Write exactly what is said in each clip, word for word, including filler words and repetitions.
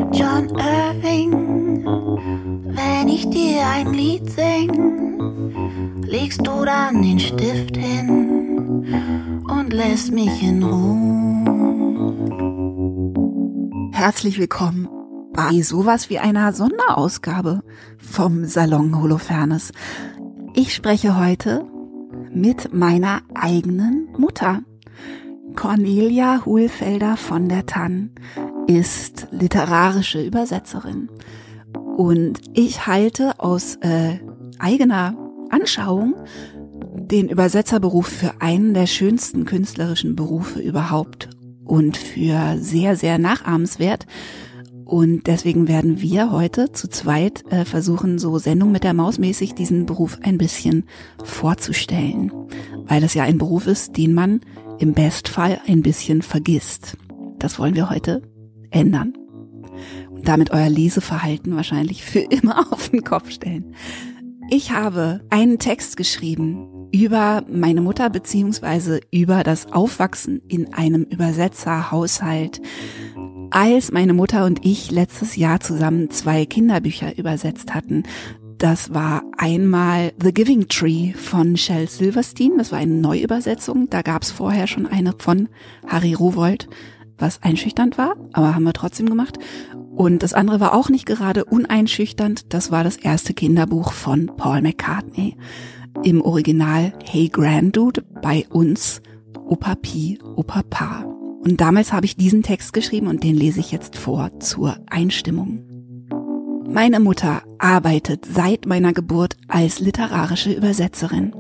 John Irving, wenn ich dir ein Lied sing, legst du dann den Stift hin und lässt mich in Ruhe. Herzlich willkommen bei sowas wie einer Sonderausgabe vom Salon Holofernes. Ich spreche heute mit meiner eigenen Mutter. Cornelia Hohlfelder von der Tann ist literarische Übersetzerin. Und ich halte aus äh, eigener Anschauung den Übersetzerberuf für einen der schönsten künstlerischen Berufe überhaupt und für sehr, sehr nachahmenswert. Und deswegen werden wir heute zu zweit äh, versuchen, so Sendung mit der Maus mäßig diesen Beruf ein bisschen vorzustellen. Weil es ja ein Beruf ist, den man im Bestfall ein bisschen vergisst. Das wollen wir heute ändern. Und damit euer Leseverhalten wahrscheinlich für immer auf den Kopf stellen. Ich habe einen Text geschrieben über meine Mutter beziehungsweise über das Aufwachsen in einem Übersetzerhaushalt, als meine Mutter und ich letztes Jahr zusammen zwei Kinderbücher übersetzt hatten. Das war einmal The Giving Tree von Shel Silverstein, das war eine Neuübersetzung. Da gab es vorher schon eine von Harry Rowohlt, was einschüchternd war, aber haben wir trotzdem gemacht. Und das andere war auch nicht gerade uneinschüchternd, das war das erste Kinderbuch von Paul McCartney. Im Original Hey Granddude, bei uns Opa Pi, Opa Pa. Und damals habe ich diesen Text geschrieben und den lese ich jetzt vor zur Einstimmung. Meine Mutter arbeitet seit meiner Geburt als literarische Übersetzerin.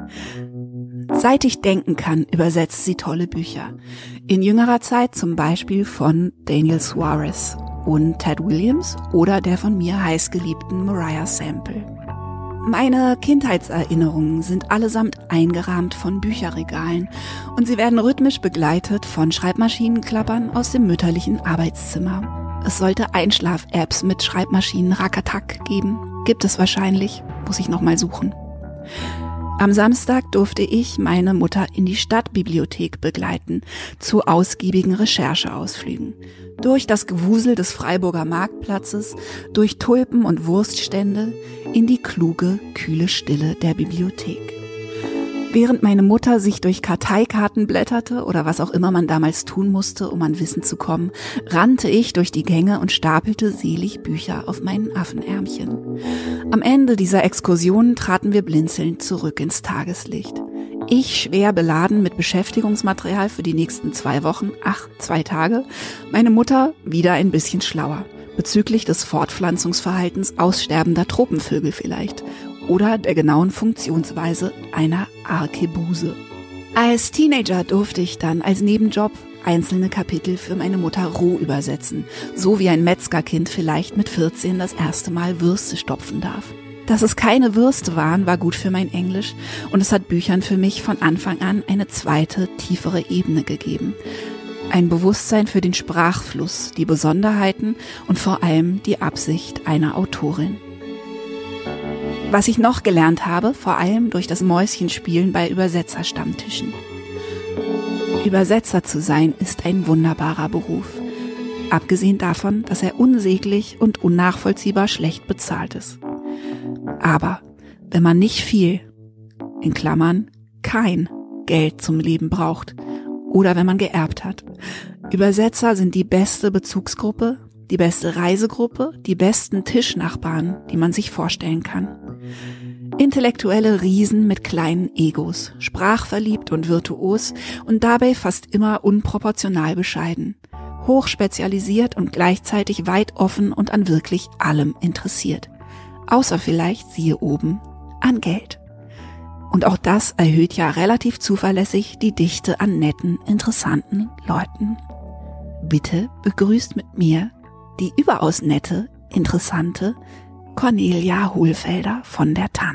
Seit ich denken kann, übersetzt sie tolle Bücher. In jüngerer Zeit zum Beispiel von Daniel Suarez und Ted Williams oder der von mir heißgeliebten Mariah Sample. Meine Kindheitserinnerungen sind allesamt eingerahmt von Bücherregalen und sie werden rhythmisch begleitet von Schreibmaschinenklappern aus dem mütterlichen Arbeitszimmer. Es sollte Einschlaf-Apps mit Schreibmaschinen-Rakatak geben. Gibt es wahrscheinlich, muss ich nochmal suchen. Am Samstag durfte ich meine Mutter in die Stadtbibliothek begleiten, zu ausgiebigen Rechercheausflügen. Durch das Gewusel des Freiburger Marktplatzes, durch Tulpen und Wurststände, in die kluge, kühle Stille der Bibliothek. Während meine Mutter sich durch Karteikarten blätterte oder was auch immer man damals tun musste, um an Wissen zu kommen, rannte ich durch die Gänge und stapelte selig Bücher auf meinen Affenärmchen. Am Ende dieser Exkursion traten wir blinzelnd zurück ins Tageslicht. Ich schwer beladen mit Beschäftigungsmaterial für die nächsten zwei Wochen, ach, zwei Tage. Meine Mutter wieder ein bisschen schlauer. Bezüglich des Fortpflanzungsverhaltens aussterbender Tropenvögel vielleicht. Oder der genauen Funktionsweise einer Arkebuse. Als Teenager durfte ich dann als Nebenjob einzelne Kapitel für meine Mutter roh übersetzen. So wie ein Metzgerkind vielleicht mit vierzehn das erste Mal Würste stopfen darf. Dass es keine Würste waren, war gut für mein Englisch und es hat Büchern für mich von Anfang an eine zweite, tiefere Ebene gegeben. Ein Bewusstsein für den Sprachfluss, die Besonderheiten und vor allem die Absicht einer Autorin. Was ich noch gelernt habe, vor allem durch das Mäuschenspielen bei Übersetzerstammtischen. Übersetzer zu sein ist ein wunderbarer Beruf. Abgesehen davon, dass er unsäglich und unnachvollziehbar schlecht bezahlt ist. Aber wenn man nicht viel, in Klammern kein Geld zum Leben braucht oder wenn man geerbt hat, Übersetzer sind die beste Bezugsgruppe, die beste Reisegruppe, die besten Tischnachbarn, die man sich vorstellen kann. Intellektuelle Riesen mit kleinen Egos, sprachverliebt und virtuos und dabei fast immer unproportional bescheiden. Hochspezialisiert und gleichzeitig weit offen und an wirklich allem interessiert. Außer vielleicht, siehe oben, an Geld. Und auch das erhöht ja relativ zuverlässig die Dichte an netten, interessanten Leuten. Bitte begrüßt mit mir die überaus nette, interessante Cornelia Hohlfelder von der Tann.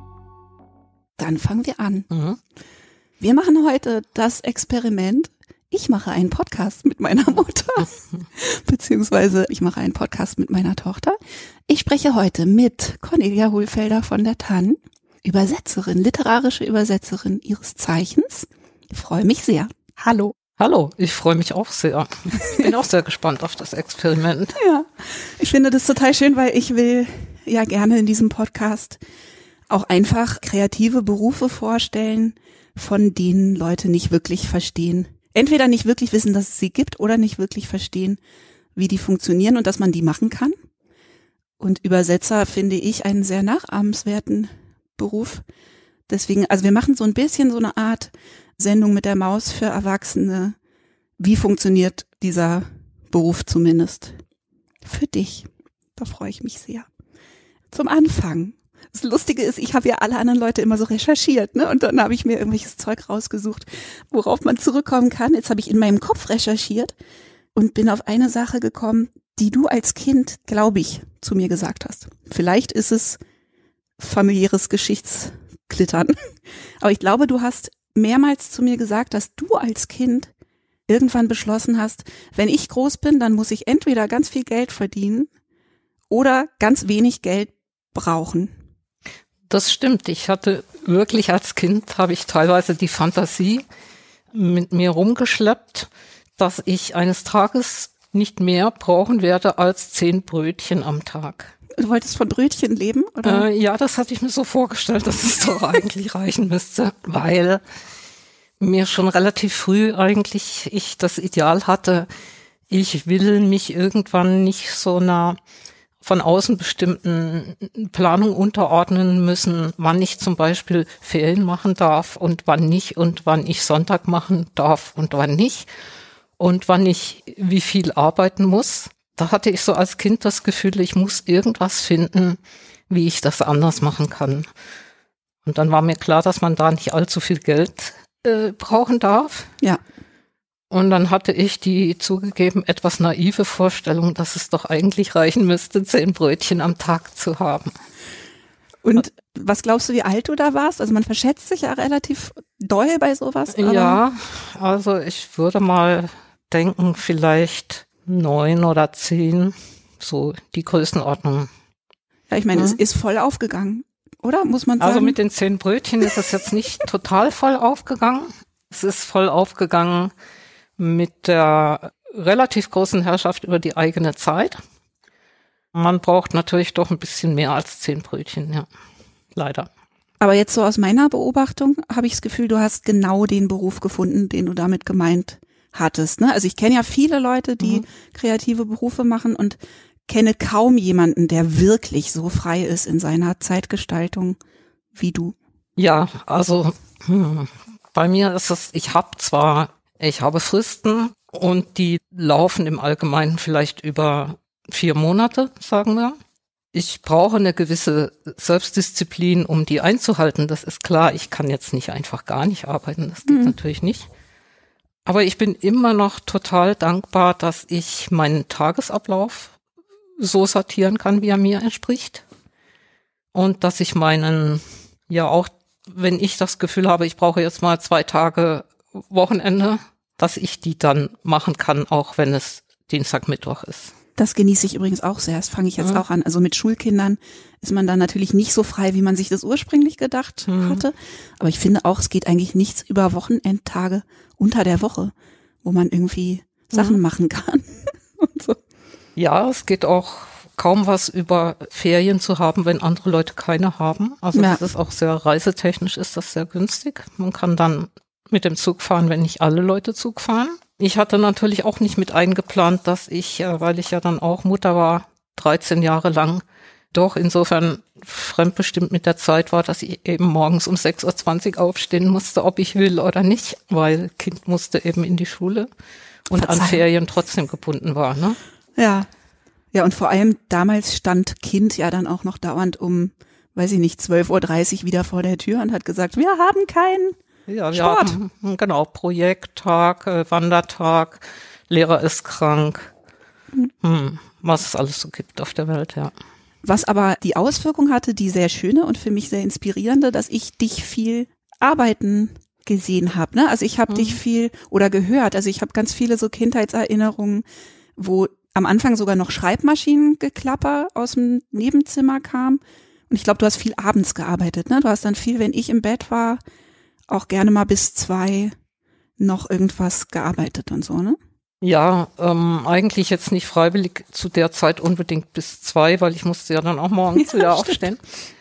Dann fangen wir an. Mhm. Wir machen heute das Experiment, Ich mache einen Podcast mit meiner Mutter, beziehungsweise ich mache einen Podcast mit meiner Tochter. Ich spreche heute mit Cornelia Hohlfelder von der T A N, Übersetzerin, literarische Übersetzerin ihres Zeichens. Ich freue mich sehr. Hallo. Hallo, ich freue mich auch sehr. Ich bin auch sehr gespannt auf das Experiment. Ja, ich finde das total schön, weil ich will ja gerne in diesem Podcast auch einfach kreative Berufe vorstellen, von denen Leute nicht wirklich verstehen. Entweder nicht wirklich wissen, dass es sie gibt oder nicht wirklich verstehen, wie die funktionieren und dass man die machen kann. Und Übersetzer finde ich einen sehr nachahmenswerten Beruf. Deswegen, also wir machen so ein bisschen so eine Art Sendung mit der Maus für Erwachsene. Wie funktioniert dieser Beruf zumindest für dich? Da freue ich mich sehr. Zum Anfang. Das Lustige ist, ich habe ja alle anderen Leute immer so recherchiert, ne? Und dann habe ich mir irgendwelches Zeug rausgesucht, worauf man zurückkommen kann. Jetzt habe ich in meinem Kopf recherchiert und bin auf eine Sache gekommen, die du als Kind, glaube ich, zu mir gesagt hast. Vielleicht ist es familiäres Geschichtsklittern. Aber ich glaube, du hast mehrmals zu mir gesagt, dass du als Kind irgendwann beschlossen hast, wenn ich groß bin, dann muss ich entweder ganz viel Geld verdienen oder ganz wenig Geld brauchen. Das stimmt. Ich hatte wirklich als Kind, habe ich teilweise die Fantasie mit mir rumgeschleppt, dass ich eines Tages nicht mehr brauchen werde als zehn Brötchen am Tag. Du wolltest von Brötchen leben, oder? Äh, ja, das hatte ich mir so vorgestellt, dass es doch eigentlich reichen müsste, weil mir schon relativ früh eigentlich ich das Ideal hatte, ich will mich irgendwann nicht so einer von außen bestimmten Planung unterordnen müssen, wann ich zum Beispiel Ferien machen darf und wann nicht und wann ich Sonntag machen darf und wann nicht und wann ich wie viel arbeiten muss. Da hatte ich so als Kind das Gefühl, ich muss irgendwas finden, wie ich das anders machen kann. Und dann war mir klar, dass man da nicht allzu viel Geld äh, brauchen darf. Ja. Und dann hatte ich die zugegeben etwas naive Vorstellung, dass es doch eigentlich reichen müsste, zehn Brötchen am Tag zu haben. Und was glaubst du, wie alt du da warst? Also man verschätzt sich ja relativ doll bei sowas. Aber Ja, also ich würde mal denken, vielleicht neun oder zehn, so die Größenordnung. Ja, ich meine, Ja. es ist voll aufgegangen, oder? Muss man sagen? Also mit den zehn Brötchen ist es jetzt nicht total voll aufgegangen. Es ist voll aufgegangen mit der relativ großen Herrschaft über die eigene Zeit. Man braucht natürlich doch ein bisschen mehr als zehn Brötchen, ja. Leider. Aber jetzt so aus meiner Beobachtung habe ich das Gefühl, du hast genau den Beruf gefunden, den du damit gemeint hattest. Ne? Also ich kenne ja viele Leute, die mhm. kreative Berufe machen und kenne kaum jemanden, der wirklich so frei ist in seiner Zeitgestaltung wie du. Ja, also hm, bei mir ist es, ich habe zwar, ich habe Fristen und die laufen im Allgemeinen vielleicht über vier Monate, sagen wir. Ich brauche eine gewisse Selbstdisziplin, um die einzuhalten. Das ist klar, ich kann jetzt nicht einfach gar nicht arbeiten, das geht mhm. natürlich nicht. Aber ich bin immer noch total dankbar, dass ich meinen Tagesablauf so sortieren kann, wie er mir entspricht. Und dass ich meinen, ja auch, wenn ich das Gefühl habe, ich brauche jetzt mal zwei Tage Wochenende, dass ich die dann machen kann, auch wenn es Dienstag, Mittwoch ist. Das genieße ich übrigens auch sehr. Das fange ich jetzt ja. auch an. Also mit Schulkindern ist man dann natürlich nicht so frei, wie man sich das ursprünglich gedacht mhm. hatte. Aber ich finde auch, es geht eigentlich nichts über Wochenendtage unter der Woche, wo man irgendwie Sachen mhm. machen kann. Und so. Ja, es geht auch kaum was über Ferien zu haben, wenn andere Leute keine haben. Also ja. das ist auch sehr reisetechnisch, ist das sehr günstig. Man kann dann mit dem Zug fahren, wenn nicht alle Leute Zug fahren. Ich hatte natürlich auch nicht mit eingeplant, dass ich, weil ich ja dann auch Mutter war, dreizehn Jahre lang, doch insofern fremdbestimmt mit der Zeit war, dass ich eben morgens um sechs Uhr zwanzig aufstehen musste, ob ich will oder nicht, weil Kind musste eben in die Schule und Verzeihung. An Ferien trotzdem gebunden war. Ne? Ja, ja und vor allem damals stand Kind ja dann auch noch dauernd um, weiß ich nicht, zwölf Uhr dreißig wieder vor der Tür und hat gesagt, wir haben keinen Ja, wir Sport. Haben, genau, Projekttag, äh, Wandertag, Lehrer ist krank, hm, was es alles so gibt auf der Welt, ja. Was aber die Auswirkung hatte, die sehr schöne und für mich sehr inspirierende, dass ich dich viel arbeiten gesehen habe. Ne? Also ich habe mhm. dich viel oder gehört. Also ich habe ganz viele so Kindheitserinnerungen, wo am Anfang sogar noch Schreibmaschinengeklapper aus dem Nebenzimmer kam. Und ich glaube, du hast viel abends gearbeitet. Ne? Du hast dann viel, wenn ich im Bett war, auch gerne mal bis zwei noch irgendwas gearbeitet und so, ne? Ja, ähm, eigentlich jetzt nicht freiwillig zu der Zeit unbedingt bis zwei, weil ich musste ja dann auch morgens ja, wieder aufstehen.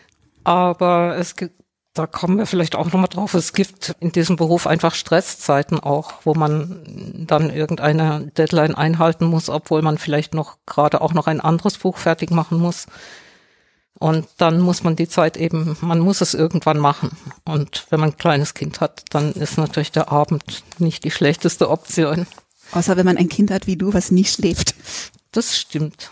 Aber es gibt, da kommen wir vielleicht auch nochmal drauf, es gibt in diesem Beruf einfach Stresszeiten auch, wo man dann irgendeine Deadline einhalten muss, obwohl man vielleicht noch gerade auch noch ein anderes Buch fertig machen muss. Und dann muss man die Zeit eben, man muss es irgendwann machen. Und wenn man ein kleines Kind hat, dann ist natürlich der Abend nicht die schlechteste Option. Außer wenn man ein Kind hat wie du, was nie schläft. Das stimmt.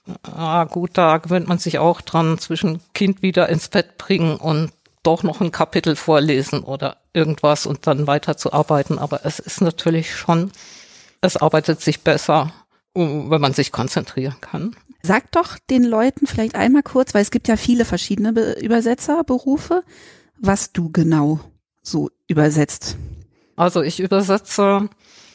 Ah, gut, da gewöhnt man sich auch dran, zwischen Kind wieder ins Bett bringen und doch noch ein Kapitel vorlesen oder irgendwas und dann weiter zu arbeiten. Aber es ist natürlich schon, es arbeitet sich besser, wenn man sich konzentrieren kann. Sag doch den Leuten vielleicht einmal kurz, weil es gibt ja viele verschiedene Be- Übersetzerberufe, was du genau so übersetzt. Also ich übersetze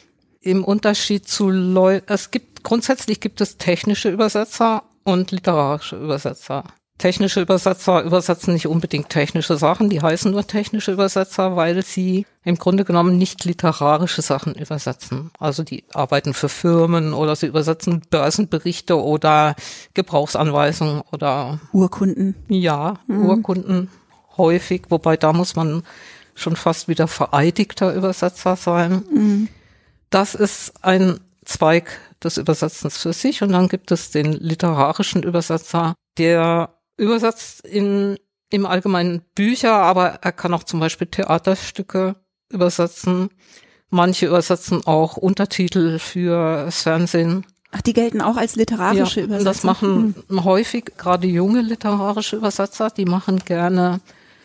im Unterschied zu Leuten, es gibt, grundsätzlich gibt es technische Übersetzer und literarische Übersetzer. Technische Übersetzer übersetzen nicht unbedingt technische Sachen, die heißen nur technische Übersetzer, weil sie im Grunde genommen nicht literarische Sachen übersetzen. Also die arbeiten für Firmen oder sie übersetzen Börsenberichte oder Gebrauchsanweisungen oder Urkunden. Ja, mhm. Urkunden häufig, wobei da muss man schon fast wieder vereidigter Übersetzer sein. Mhm. Das ist ein Zweig des Übersetzens für sich und dann gibt es den literarischen Übersetzer, der übersetzt in, im Allgemeinen Bücher, aber er kann auch zum Beispiel Theaterstücke übersetzen. Manche übersetzen auch Untertitel für das Fernsehen. Ach, die gelten auch als literarische ja, Übersetzer? Das machen hm. häufig gerade junge literarische Übersetzer, die machen gerne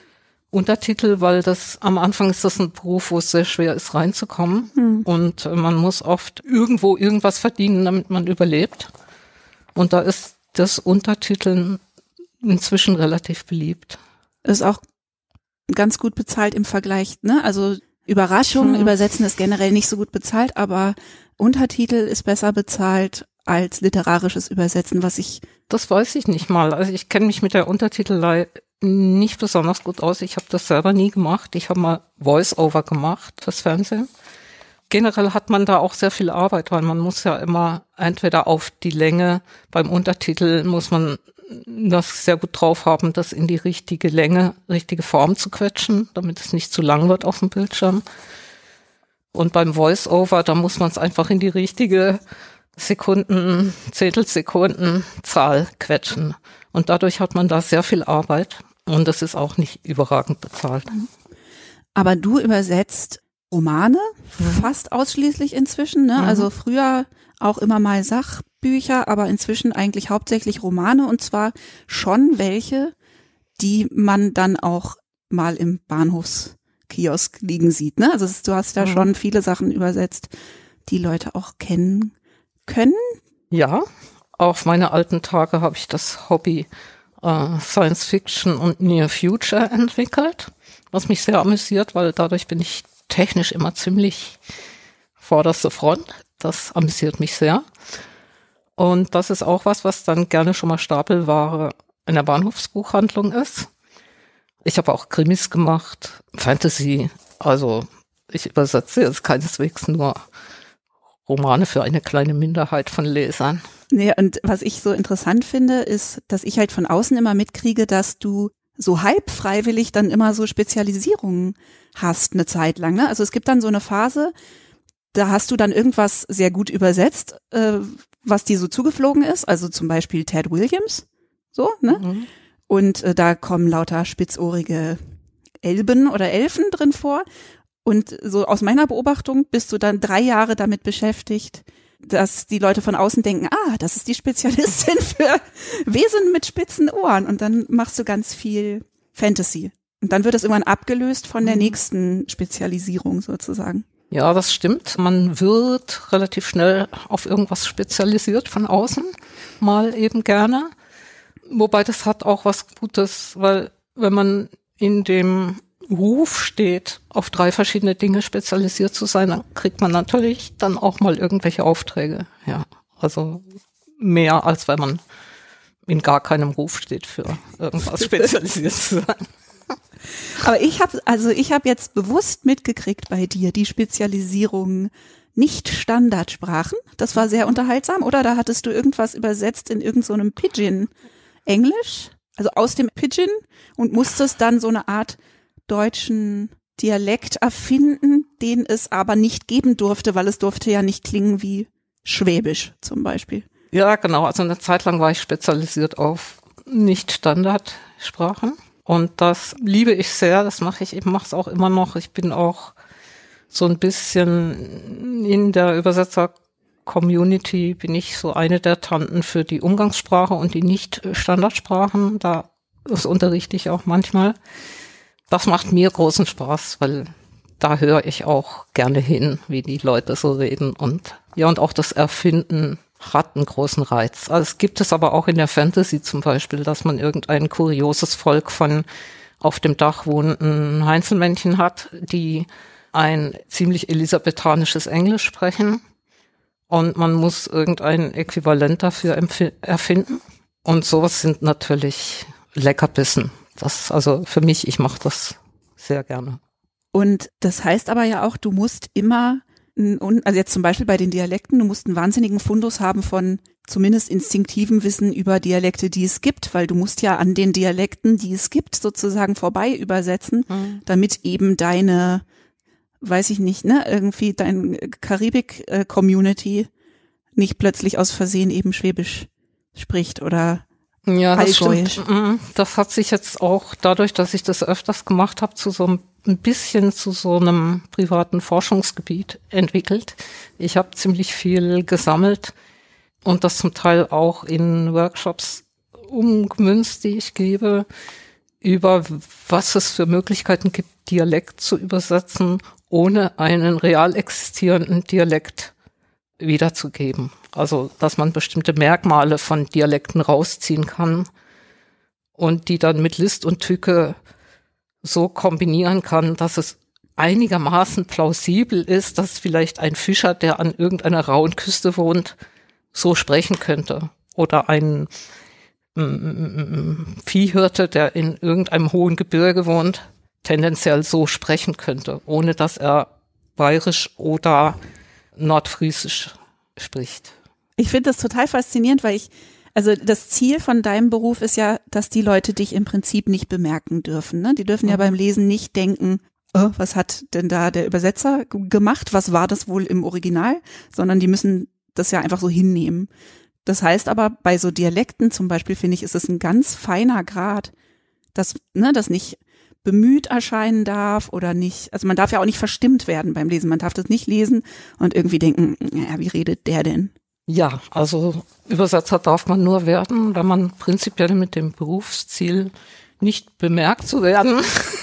Untertitel, weil das am Anfang ist das ein Beruf, wo es sehr schwer ist, reinzukommen. Hm. Und man muss oft irgendwo irgendwas verdienen, damit man überlebt. Und da ist das Untertiteln inzwischen relativ beliebt. Ist auch ganz gut bezahlt im Vergleich, ne? Also Überraschungen, hm. Übersetzen ist generell nicht so gut bezahlt, aber Untertitel ist besser bezahlt als literarisches Übersetzen, was ich... Das weiß ich nicht mal. Also ich kenne mich mit der Untertitelei nicht besonders gut aus. Ich habe das selber nie gemacht. Ich habe mal Voice-Over gemacht fürs Fernsehen. Generell hat man da auch sehr viel Arbeit, weil man muss ja immer entweder auf die Länge, beim Untertitel muss man das sehr gut drauf haben, das in die richtige Länge, richtige Form zu quetschen, damit es nicht zu lang wird auf dem Bildschirm. Und beim Voice-Over, da muss man es einfach in die richtige Sekunden, Zehntelsekunden Zahl quetschen. Und dadurch hat man da sehr viel Arbeit und das ist auch nicht überragend bezahlt. Aber du übersetzt Romane, mhm. fast ausschließlich inzwischen, ne? Mhm. Also früher auch immer mal Sachbücher, aber inzwischen eigentlich hauptsächlich Romane und zwar schon welche, die man dann auch mal im Bahnhofskiosk liegen sieht, ne? Also du hast ja mhm. schon viele Sachen übersetzt, die Leute auch kennen können. Ja, auf meine alten Tage habe ich das Hobby äh, Science Fiction und Near Future entwickelt, was mich sehr amüsiert, weil dadurch bin ich technisch immer ziemlich vorderste Front. Das amüsiert mich sehr. Und das ist auch was, was dann gerne schon mal Stapelware in der Bahnhofsbuchhandlung ist. Ich habe auch Krimis gemacht, Fantasy, also ich übersetze jetzt keineswegs nur Romane für eine kleine Minderheit von Lesern. Nee, und was ich so interessant finde, ist, dass ich halt von außen immer mitkriege, dass du so halb freiwillig dann immer so Spezialisierungen hast eine Zeit lang. Ne? Also es gibt dann so eine Phase, da hast du dann irgendwas sehr gut übersetzt, äh, was dir so zugeflogen ist. Also zum Beispiel Ted Williams, so, ne? Mhm. Und äh, da kommen lauter spitzohrige Elben oder Elfen drin vor. Und so aus meiner Beobachtung bist du dann drei Jahre damit beschäftigt, dass die Leute von außen denken, ah, das ist die Spezialistin für Wesen mit spitzen Ohren. Und dann machst du ganz viel Fantasy. Und dann wird es irgendwann abgelöst von der nächsten Spezialisierung sozusagen. Ja, das stimmt. Man wird relativ schnell auf irgendwas spezialisiert von außen, mal eben gerne. Wobei das hat auch was Gutes, weil wenn man in dem Ruf steht, auf drei verschiedene Dinge spezialisiert zu sein, dann kriegt man natürlich dann auch mal irgendwelche Aufträge. Ja, also mehr, als wenn man in gar keinem Ruf steht, für irgendwas spezialisiert zu sein. Aber ich habe also ich habe jetzt bewusst mitgekriegt bei dir die Spezialisierung nicht Standardsprachen. Das war sehr unterhaltsam, oder? Da hattest du irgendwas übersetzt in irgend so einem Pidgin-Englisch, also aus dem Pidgin, und musstest dann so eine Art deutschen Dialekt erfinden, den es aber nicht geben durfte, weil es durfte ja nicht klingen wie Schwäbisch zum Beispiel. Ja, genau. Also eine Zeit lang war ich spezialisiert auf Nicht-Standardsprachen. Und das liebe ich sehr. Das mache ich eben, mache es auch immer noch. Ich bin auch so ein bisschen in der Übersetzer-Community, bin ich so eine der Tanten für die Umgangssprache und die Nicht-Standardsprachen. Da das unterrichte ich auch manchmal. Das macht mir großen Spaß, weil da höre ich auch gerne hin, wie die Leute so reden. Und ja, und auch das Erfinden hat einen großen Reiz. Also es gibt es aber auch in der Fantasy zum Beispiel, dass man irgendein kurioses Volk von auf dem Dach wohnenden Heinzelmännchen hat, die ein ziemlich elisabethanisches Englisch sprechen, und man muss irgendein Äquivalent dafür empf- erfinden. Und sowas sind natürlich Leckerbissen. Das, also für mich, ich mache das sehr gerne. Und das heißt aber ja auch, du musst immer, also jetzt zum Beispiel bei den Dialekten, du musst einen wahnsinnigen Fundus haben von zumindest instinktivem Wissen über Dialekte, die es gibt, weil du musst ja an den Dialekten, die es gibt, sozusagen vorbei übersetzen, mhm. damit eben deine, weiß ich nicht, ne, irgendwie dein Karibik-Community nicht plötzlich aus Versehen eben Schwäbisch spricht oder ja, das stimmt. Das hat sich jetzt auch dadurch, dass ich das öfters gemacht habe, zu so ein bisschen zu so einem privaten Forschungsgebiet entwickelt. Ich habe ziemlich viel gesammelt und das zum Teil auch in Workshops umgemünzt, die ich gebe, über was es für Möglichkeiten gibt, Dialekt zu übersetzen, ohne einen real existierenden Dialekt wiederzugeben. Also, dass man bestimmte Merkmale von Dialekten rausziehen kann und die dann mit List und Tücke so kombinieren kann, dass es einigermaßen plausibel ist, dass vielleicht ein Fischer, der an irgendeiner rauen Küste wohnt, so sprechen könnte. Oder ein mm, Viehhirte, der in irgendeinem hohen Gebirge wohnt, tendenziell so sprechen könnte, ohne dass er bayerisch oder nordfriesisch spricht. Ich finde das total faszinierend, weil ich, also das Ziel von deinem Beruf ist ja, dass die Leute dich im Prinzip nicht bemerken dürfen. Ne? Die dürfen ja beim Lesen nicht denken, oh, was hat denn da der Übersetzer gemacht? Was war das wohl im Original? Sondern die müssen das ja einfach so hinnehmen. Das heißt aber, bei so Dialekten zum Beispiel, finde ich, ist es ein ganz feiner Grad, dass, ne, das nicht bemüht erscheinen darf oder nicht, also man darf ja auch nicht verstimmt werden beim Lesen. Man darf das nicht lesen und irgendwie denken, ja, wie redet der denn? Ja, also Übersetzer darf man nur werden, wenn man prinzipiell mit dem Berufsziel nicht bemerkt zu werden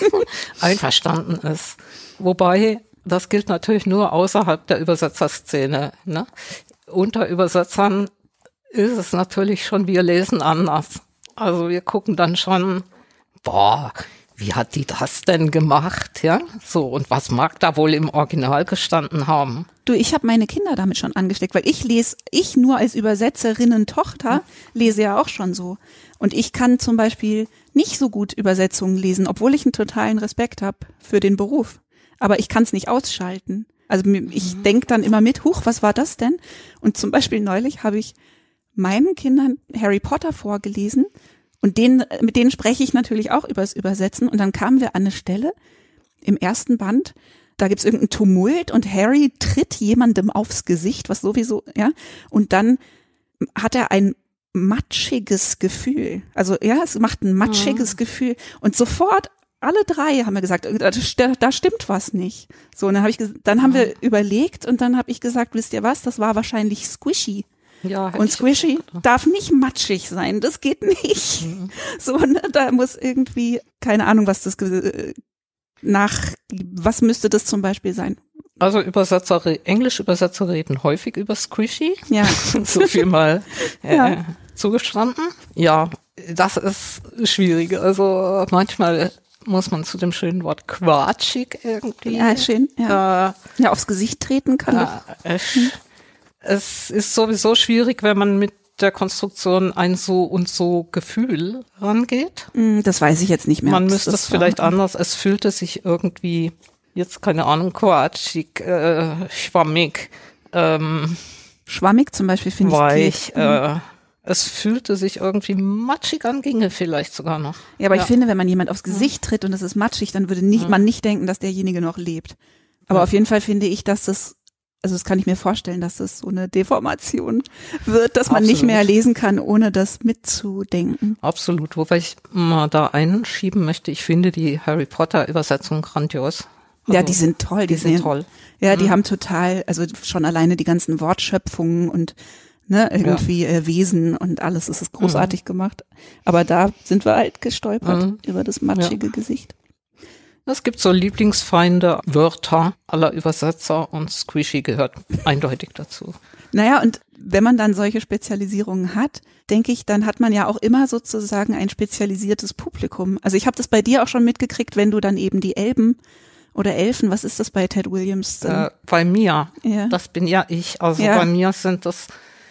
einverstanden ist. Wobei, das gilt natürlich nur außerhalb der Übersetzerszene. Ne? Unter Übersetzern ist es natürlich schon, wir lesen anders. Also wir gucken dann schon, boah, wie hat die das denn gemacht, ja? So, und was mag da wohl im Original gestanden haben? Du, ich habe meine Kinder damit schon angesteckt, weil ich lese, ich nur als Übersetzerinnen-Tochter lese ja auch schon so. Und ich kann zum Beispiel nicht so gut Übersetzungen lesen, obwohl ich einen totalen Respekt habe für den Beruf. Aber ich kann es nicht ausschalten. Also ich mhm. denke dann immer mit, huch, was war das denn? Und zum Beispiel neulich habe ich meinen Kindern Harry Potter vorgelesen. Und denen, mit denen spreche ich natürlich auch übers Übersetzen. Und dann kamen wir an eine Stelle im ersten Band, da gibt's irgendeinen Tumult und Harry tritt jemandem aufs Gesicht, was sowieso, ja. Und dann hat er ein matschiges Gefühl. Also ja, es macht ein matschiges mhm. Gefühl. Und sofort alle drei haben wir gesagt, da, da stimmt was nicht. So, und dann habe ich, dann haben mhm. wir überlegt und dann habe ich gesagt, wisst ihr was, das war wahrscheinlich squishy. Ja, und Squishy darf nicht matschig sein, das geht nicht. Mhm. So, ne, da muss irgendwie, keine Ahnung, was das nach, was müsste das zum Beispiel sein? Also Übersetzer, Englisch-Übersetzer reden häufig über Squishy. Ja. So viel mal äh, ja. zugestanden. Ja, das ist schwierig. Also manchmal muss man zu dem schönen Wort quatschig irgendwie. Ja, schön. Ja, Äh, ja aufs Gesicht treten kann. Ja, es, es ist sowieso schwierig, wenn man mit der Konstruktion ein so und so Gefühl rangeht. Hm, das weiß ich jetzt nicht mehr. Man ob's müsste das es vielleicht war. anders, es fühlte sich irgendwie, jetzt keine Ahnung, quatschig, äh, schwammig, ähm, Schwammig zum Beispiel finde ich weich, geht. Mhm. äh, es fühlte sich irgendwie matschig an, ginge vielleicht sogar noch. Ja, aber ich finde, wenn man jemand aufs Gesicht tritt und es ist matschig, dann würde nicht, man nicht denken, dass derjenige noch lebt. Aber Ja. auf jeden Fall finde ich, dass das, also das kann ich mir vorstellen, dass das so eine Deformation wird, dass man nicht Absolut. mehr lesen kann, ohne das mitzudenken. Absolut, wobei ich mal da einschieben möchte, ich finde die Harry Potter Übersetzung grandios. Ja, Also, die sind toll. die sind sehen- toll. Ja, die Mhm. haben total, also schon alleine die ganzen Wortschöpfungen und ne, irgendwie äh, Wesen und alles, das ist großartig gemacht. Aber da sind wir halt gestolpert Mhm. über das matschige Gesicht. Es gibt so Lieblingsfeinde, Wörter aller Übersetzer und Squishy gehört eindeutig dazu. Naja, und wenn man dann solche Spezialisierungen hat, denke ich, dann hat man ja auch immer sozusagen ein spezialisiertes Publikum. Also ich habe das bei dir auch schon mitgekriegt, wenn du dann eben die Elben oder Elfen, was ist das bei Ted Williams? Dann? Äh, bei mir, ja. das bin ja ich, also Ja. bei mir sind das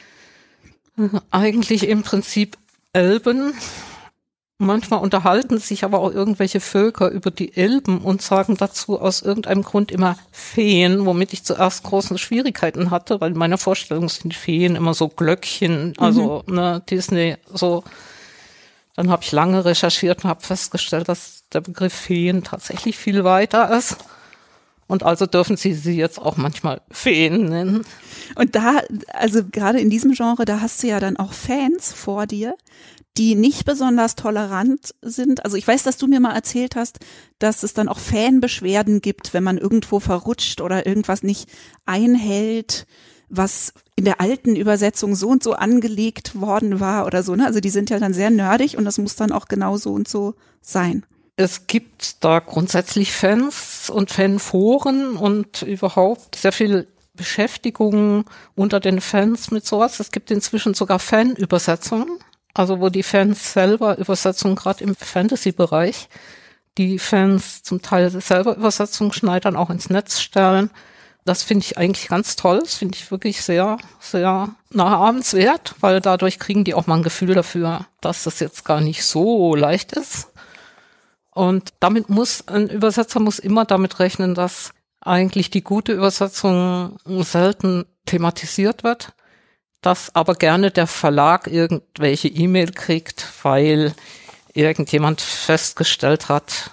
äh, eigentlich im Prinzip Elben. Manchmal unterhalten sich aber auch irgendwelche Völker über die Elben und sagen dazu aus irgendeinem Grund immer Feen, womit ich zuerst große Schwierigkeiten hatte, weil in meiner Vorstellung sind Feen immer so Glöckchen, also ne, Disney so. Dann habe ich lange recherchiert und habe festgestellt, dass der Begriff Feen tatsächlich viel weiter ist. Und also dürfen sie sie jetzt auch manchmal Feen nennen. Und da, also gerade in diesem Genre, da hast du ja dann auch Fans vor dir, die nicht besonders tolerant sind. Also ich weiß, dass du mir mal erzählt hast, dass es dann auch Fanbeschwerden gibt, wenn man irgendwo verrutscht oder irgendwas nicht einhält, was in der alten Übersetzung so und so angelegt worden war oder so. Ne? Also die sind ja dann sehr nerdig und das muss dann auch genau so und so sein. Es gibt da grundsätzlich Fans und Fanforen und überhaupt sehr viel Beschäftigung unter den Fans mit sowas. Es gibt inzwischen sogar Fanübersetzungen, also wo die Fans selber Übersetzungen, gerade im Fantasy-Bereich, die Fans zum Teil selber Übersetzungen schneidern, auch ins Netz stellen. Das finde ich eigentlich ganz toll. Das finde ich wirklich sehr, sehr nachahmenswert, weil dadurch kriegen die auch mal ein Gefühl dafür, dass das jetzt gar nicht so leicht ist. Und damit muss, ein Übersetzer muss immer damit rechnen, dass eigentlich die gute Übersetzung selten thematisiert wird, dass aber gerne der Verlag irgendwelche E-Mail kriegt, weil irgendjemand festgestellt hat,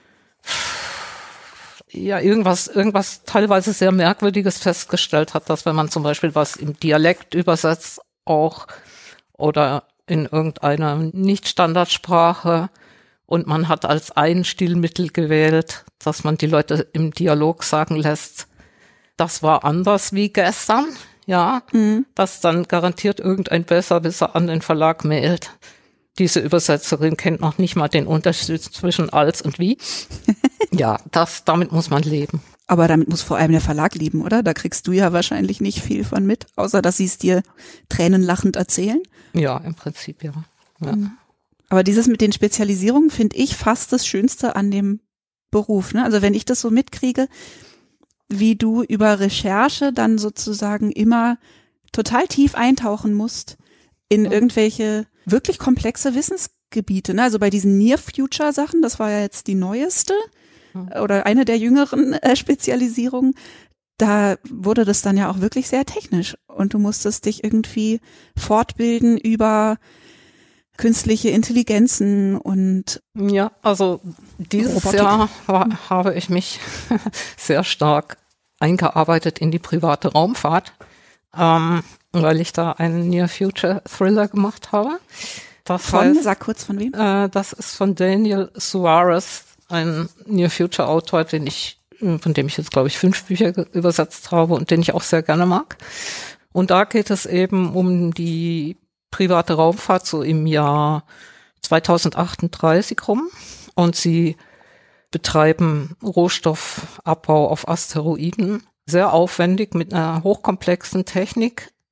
ja, irgendwas, irgendwas teilweise sehr Merkwürdiges festgestellt hat, dass wenn man zum Beispiel was im Dialekt übersetzt auch oder in irgendeiner Nicht-Standardsprache und man hat als ein Stilmittel gewählt, dass man die Leute im Dialog sagen lässt, das war anders wie gestern, ja, Mhm. dass dann garantiert irgendein Besserwisser an den Verlag mailt. Diese Übersetzerin kennt noch nicht mal den Unterschied zwischen als und wie. Ja, das, damit muss man leben. Aber damit muss vor allem der Verlag leben, oder? Da kriegst du ja wahrscheinlich nicht viel von mit, außer dass sie es dir tränenlachend erzählen. Ja, im Prinzip, ja. ja. Aber dieses mit den Spezialisierungen finde ich fast das Schönste an dem Beruf. Ne? Also wenn ich das so mitkriege, wie du über Recherche dann sozusagen immer total tief eintauchen musst in irgendwelche wirklich komplexe Wissensgebiete. Ne? Also bei diesen Near-Future-Sachen, das war ja jetzt die neueste oder eine der jüngeren äh, Spezialisierungen, da wurde das dann ja auch wirklich sehr technisch und du musstest dich irgendwie fortbilden über künstliche Intelligenzen und Ja, also dieses Robotik. Jahr war, habe ich mich sehr stark eingearbeitet in die private Raumfahrt, ähm, weil ich da einen Near-Future-Thriller gemacht habe. Das von, heißt, sag kurz von wem? äh, das ist von Daniel Suarez, ein Near-Future-Autor, den ich, von dem ich jetzt, glaube ich, fünf Bücher ge- übersetzt habe und den ich auch sehr gerne mag. Und da geht es eben um die private Raumfahrt so im Jahr zweitausendachtunddreißig rum und sie betreiben Rohstoffabbau auf Asteroiden, sehr aufwendig mit einer hochkomplexen Technik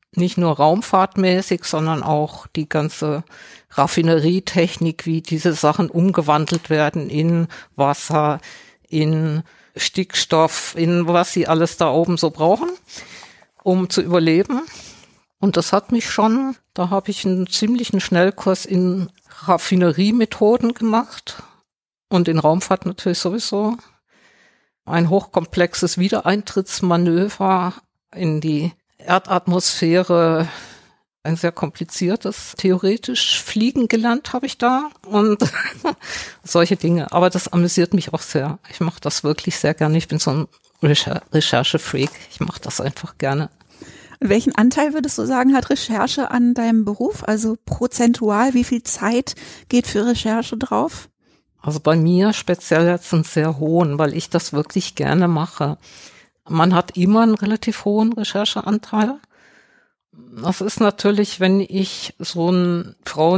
nicht nur raumfahrtmäßig, sondern auch die ganze Raffinerietechnik, wie diese Sachen umgewandelt werden in Wasser, in Stickstoff, in was sie alles da oben so brauchen, um zu überleben. Und das hat mich schon, da habe ich einen ziemlichen Schnellkurs in Raffineriemethoden gemacht und in Raumfahrt natürlich sowieso. Ein hochkomplexes Wiedereintrittsmanöver in die Erdatmosphäre, ein sehr kompliziertes, theoretisch Fliegen gelernt habe ich da und solche Dinge. Aber das amüsiert mich auch sehr. Ich mache das wirklich sehr gerne. Ich bin so ein Recher- Recherche-Freak. Ich mache das einfach gerne. Und welchen Anteil würdest du sagen, hat Recherche an deinem Beruf? Also prozentual, wie viel Zeit geht für Recherche drauf? Also bei mir speziell jetzt einen sehr hohen, weil ich das wirklich gerne mache. Man hat immer einen relativ hohen Rechercheanteil. Das ist natürlich, wenn ich so einen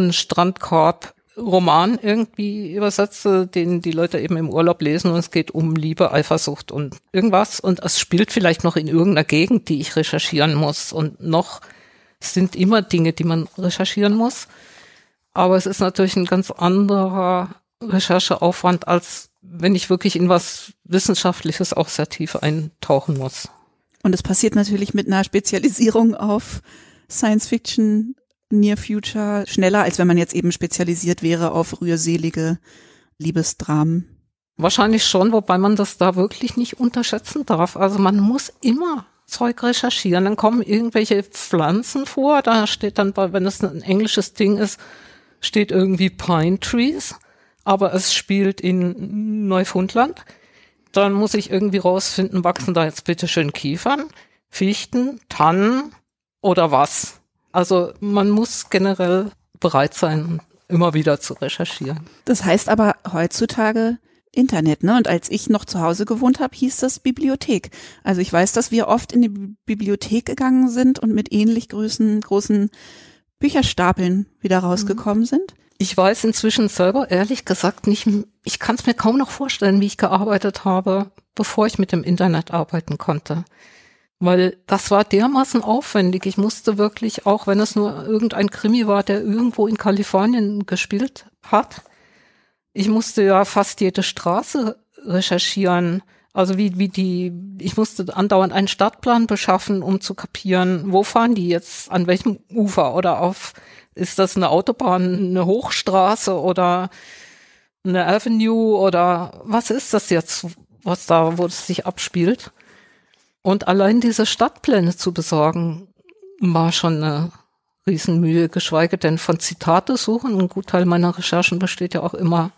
Frauen-Strandkorb-Roman irgendwie übersetze, den die Leute eben im Urlaub lesen und es geht um Liebe, Eifersucht und irgendwas und es spielt vielleicht noch in irgendeiner Gegend, die ich recherchieren muss und noch sind immer Dinge, die man recherchieren muss. Aber es ist natürlich ein ganz anderer Rechercheaufwand, als wenn ich wirklich in was Wissenschaftliches auch sehr tief eintauchen muss. Und es passiert natürlich mit einer Spezialisierung auf Science Fiction, Near Future schneller, als wenn man jetzt eben spezialisiert wäre auf rührselige Liebesdramen. Wahrscheinlich schon, wobei man das da wirklich nicht unterschätzen darf. Also man muss immer Zeug recherchieren. Dann kommen irgendwelche Pflanzen vor, da steht dann, wenn es ein englisches Ding ist, steht irgendwie Pine Trees, aber es spielt in Neufundland. Dann muss ich irgendwie rausfinden, wachsen da jetzt bitte schön Kiefern, Fichten, Tannen oder was? Also man muss generell bereit sein, immer wieder zu recherchieren. Das heißt aber heutzutage Internet, ne? Und als ich noch zu Hause gewohnt habe, hieß das Bibliothek. Also ich weiß, dass wir oft in die Bibliothek gegangen sind und mit ähnlich großen, großen Bücherstapeln wieder rausgekommen sind. Ich weiß inzwischen selber ehrlich gesagt nicht, ich kann es mir kaum noch vorstellen, wie ich gearbeitet habe, bevor ich mit dem Internet arbeiten konnte. Weil das war dermaßen aufwendig. Ich musste wirklich, auch wenn es nur irgendein Krimi war, der irgendwo in Kalifornien gespielt hat, ich musste ja fast jede Straße recherchieren. Also wie, wie die, ich musste andauernd einen Stadtplan beschaffen, um zu kapieren, wo fahren die jetzt, an welchem Ufer oder auf, ist das eine Autobahn, eine Hochstraße oder eine Avenue oder was ist das jetzt, was da, wo es sich abspielt? Und allein diese Stadtpläne zu besorgen, war schon eine Riesenmühe, geschweige denn von Zitate suchen. Ein Gutteil meiner Recherchen besteht ja auch immer